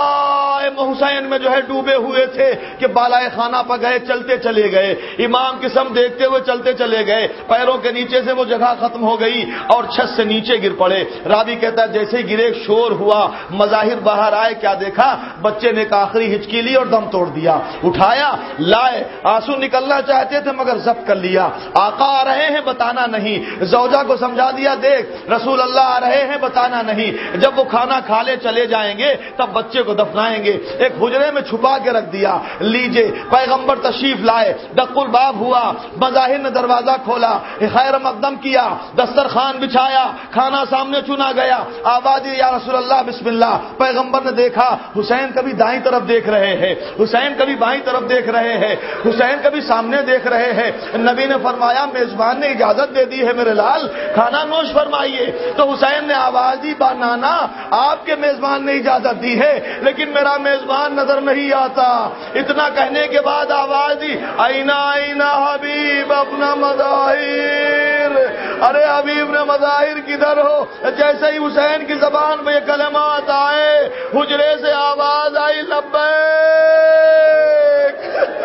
حسین میں جو ہے ڈوبے ہوئے تھے کہ بالائے خانہ پر گئے, چلتے چلے گئے, امام کی سمت دیکھتے ہوئے چلتے چلے گئے. پیروں کے نیچے سے وہ جگہ ختم ہو گئی اور چھت سے نیچے گر پڑے. راوی کہتا ہے جیسے ہی گرے شور ہوا, مظاہر باہر آئے, کیا دیکھا بچے نے ایک آخری ہچکی لی اور دم توڑ دیا. اٹھایا لائے, آنسو نکلنا چاہتے تھے مگر ضبط کر لیا. آقا آ رہے ہیں بتانا نہیں. زوجہ کو سمجھا دیا دیکھ رسول اللہ آ رہے ہیں بتانا نہیں. جب وہ کھانا کھا لے چلے جائیں گے تب بچے کو دفنائیں گے. ایک حجرے میں چھپا کے رکھ دیا. لیجے پیغمبر تشریف لائے, دق الباب ہوا, مظاہر نے دروازہ کھولا, خیر مقدم کیا, دسترخوان بچھایا, کھانا سامنے چنا گیا. آواز یا رسول اللہ بسم اللہ. پیغمبر نے دیکھا حسین کبھی دائیں طرف دیکھ رہے ہیں, حسین کبھی بائیں طرف دیکھ رہے ہیں, حسین کبھی سامنے دیکھ رہے ہیں. نبی نے فرمایا میزبان نے اجازت دے دی ہے میرے لال, کھانا نوش فرمائیے. تو حسین نے آواز دی با نانا آپ کے میزبان نے اجازت دی ہے لیکن میرا میزبان نظر نہیں آتا. اتنا کہنے کے بعد آواز دی آئینہ آئینہ حبیب اپنا مظاہر. ارے حبیب نے مظاہر کدھر ہو. جیسے ہی حسین کی زبان میں یہ کلمات آئے, حجرے سے آواز آئی لبیک.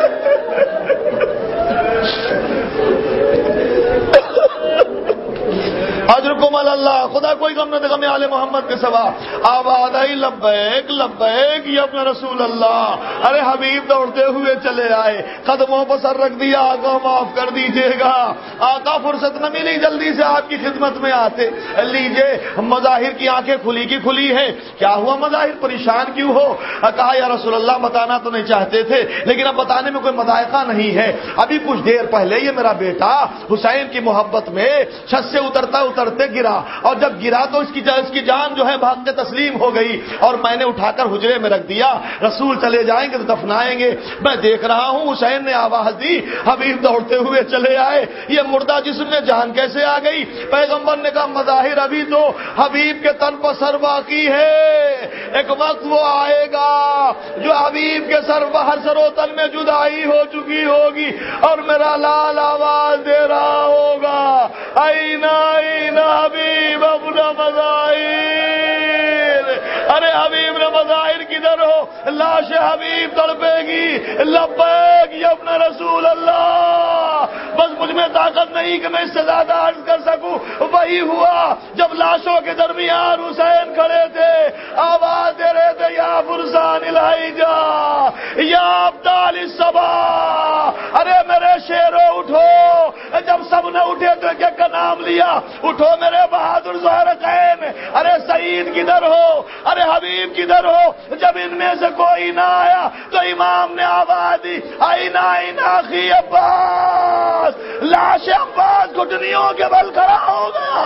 اجرکم اللہ. خدا کوئی غم نہ دے غم آل محمد کے سوا. آواز آئی لبیک لبیک یا اپنا رسول اللہ. ارے حبیب دوڑتے ہوئے چلے آئے, قدموں پر سر رکھ دیا, آقا معاف کر دیجیے گا. آقا فرصت نہ ملی, جلدی سے آپ کی خدمت میں آتے. لیجیے مظاہر کی آنکھیں کھلی کی کھلی ہے. کیا ہوا مظاہر پریشان کیوں ہو؟ کہا یا رسول اللہ بتانا تو نہیں چاہتے تھے لیکن اب بتانے میں کوئی مذائقہ نہیں ہے. ابھی کچھ دیر پہلے یہ میرا بیٹا حسین کی محبت میں چھت سے اترتا اترتے گرا, اور جب گرا تو اس کی اس کی جان جو ہے بھاگ کے تسلیم ہو گئی, اور میں نے اٹھا کر حجرے میں رکھ دیا. رسول چلے جائیں گے تو دفنائیں گے. میں دیکھ رہا ہوں. حسین نے آواز دی, حبیب دوڑتے ہوئے چلے آئے. یہ مردہ جسم میں جان کیسے آ گئی؟ پیغمبر نے کہا مظاہر ابھی تو حبیب کے تن پر سر باقی ہے, ایک وقت وہ آئے گا جو حبیب کے سر باہر سر و تن میں جدائی ہو چکی ہوگی اور میرا لال آواز دے رہا ہوگا آئینہ آئینہ حبیب اپنا مظاہر. ارے حبیب نے مظاہر کدھر ہو؟ لاش حبیب تڑپے گی لبیک یا اپنا رسول اللہ. بس مجھ میں طاقت نہیں کہ میں اس سے زیادہ عرض کر سکوں. وہی ہوا جب لاشوں کے درمیان حسین کھڑے تھے, آواز دے رہے تھے یا فرسان الہی جا یا ابطال الصبا. ارے میرے شیرو اٹھو. جب سب نے اٹھے تو ایک کا نام لیا, اٹھو میرے بہادر زہرقین. ارے سعید کدھر ہو؟ ارے حبیب کدھر ہو؟ جب ان میں سے کوئی نہ آیا تو امام نے آواز دی آئینہ آئینہ اخی عباس. لاش عباس گھٹنیوں کے بل کھڑا ہو گیا.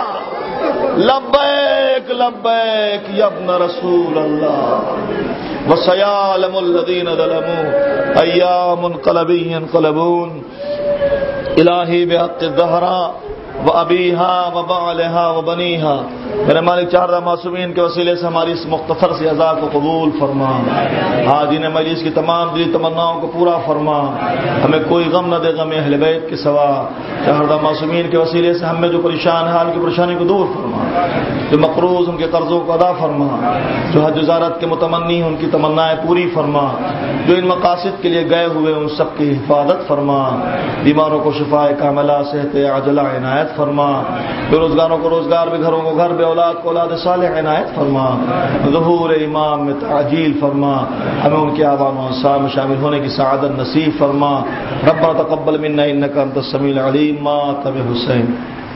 لبیک لبیک یا ابن رسول اللہ. وسيعلم الذين ظلموا أيام منقلب ينقلبون. الہی بحق الزہرا و ابیہا و بعلہا و بنیہا. میرے مالک چاردہ معصومین کے وسیلے سے ہماری اس مختصر سی عزا کو قبول فرما. حاضرین مجلس کی تمام دلی تمناؤں کو پورا فرما. ہمیں کوئی غم نہ دے غم اہل بیت کے سوا. یا ہردہ معصومین کے وسیلے سے ہم میں جو پریشان ہے حال کی پریشانی کو دور فرما، جو مقروض ان کے قرضوں کو ادا فرما، جو حج زیارت کے متمنی ان کی تمنائیں پوری فرما، جو ان مقاصد کے لیے گئے ہوئے ان سب کی حفاظت فرما، بیماروں کو شفاء کاملہ صحت عاجلہ عنایت فرما، بے روزگاروں کو روزگار، بے گھروں کو گھر، بے اولاد کو اولاد صالح عنایت فرما، ظہور امام میں تعجیل فرما، ہمیں ان کے آبان و انصار میں شامل ہونے کی سعادت نصیب فرما۔ ربنا تقبل منا انك انت السميع العليم مات بحسین۔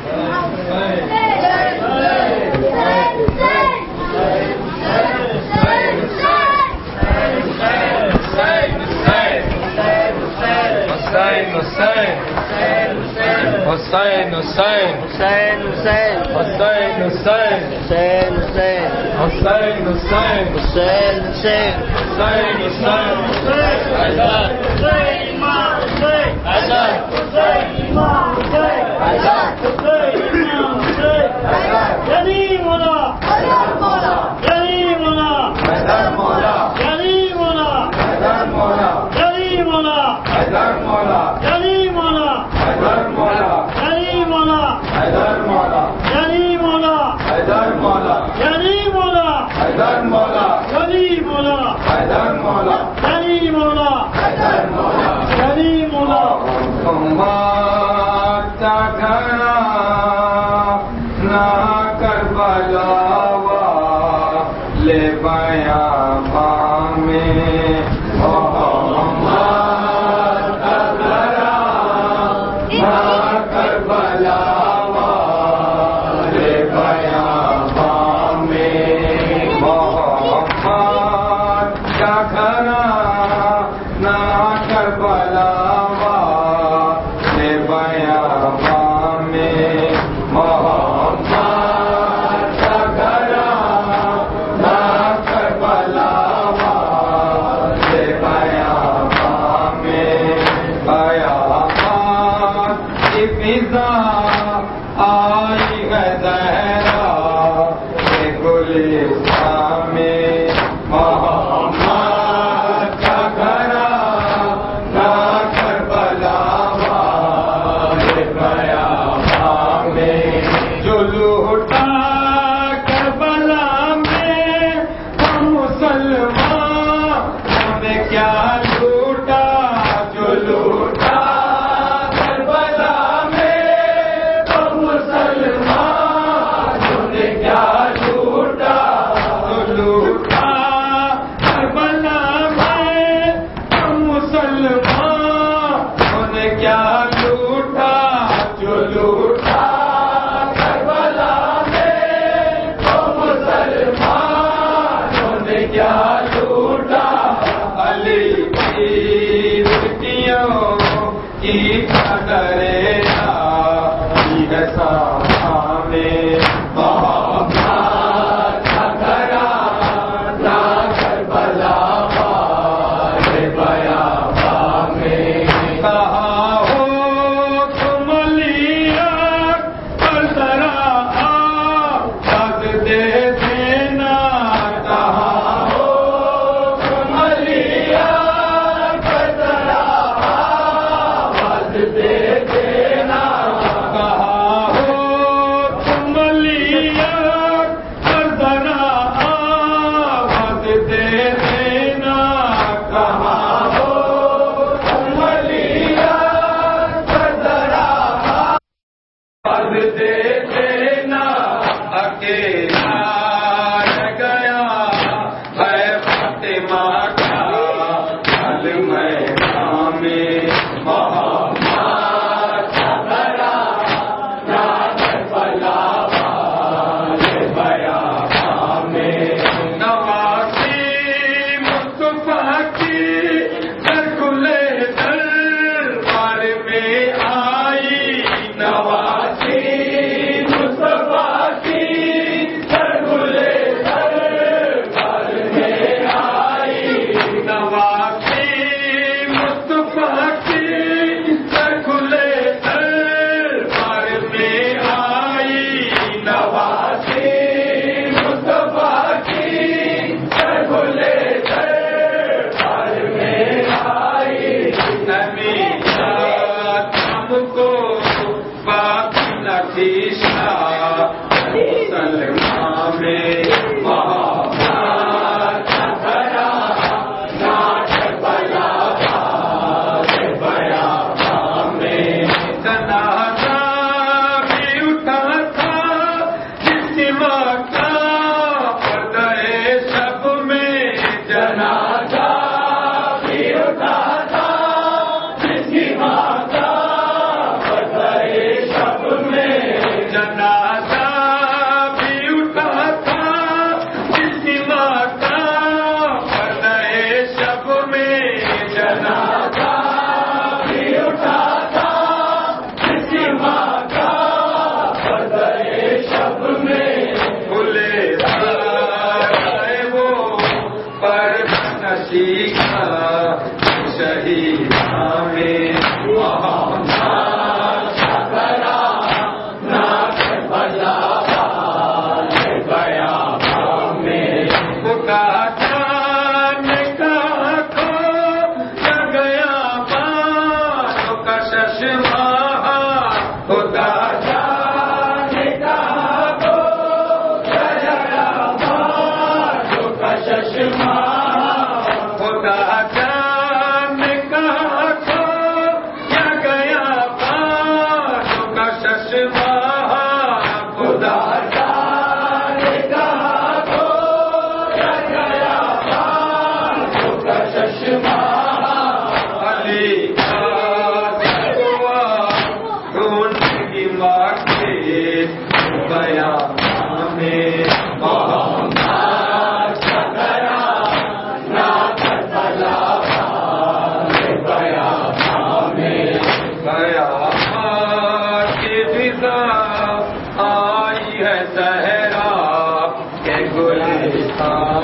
حسین حسین حسین حسین حسین حسین حسین حسین حسین حسین حسین حسین حسین حسین حیدر حسین امام حسین حیدر حسین امام حسین حیدر حسین امام حسین حیدر یعنی مولا حیدر مولا یعنی مولا حیدر مولا یعنی مولا حیدر مولا یعنی مولا حیدر مولا یعنی مولا حیدر مولا یعنی مولا حیدر مولا یعنی مولا حیدر مولا یعنی مولا حیدر مولا یعنی مولا حیدر مولا یعنی مولا حیدر مولا یعنی مولا امت گھرا نہ کربلا لے بیاباں میں کیا لوٹا جو لوٹا کربلا میں آئی ہے صحرا کے گلستان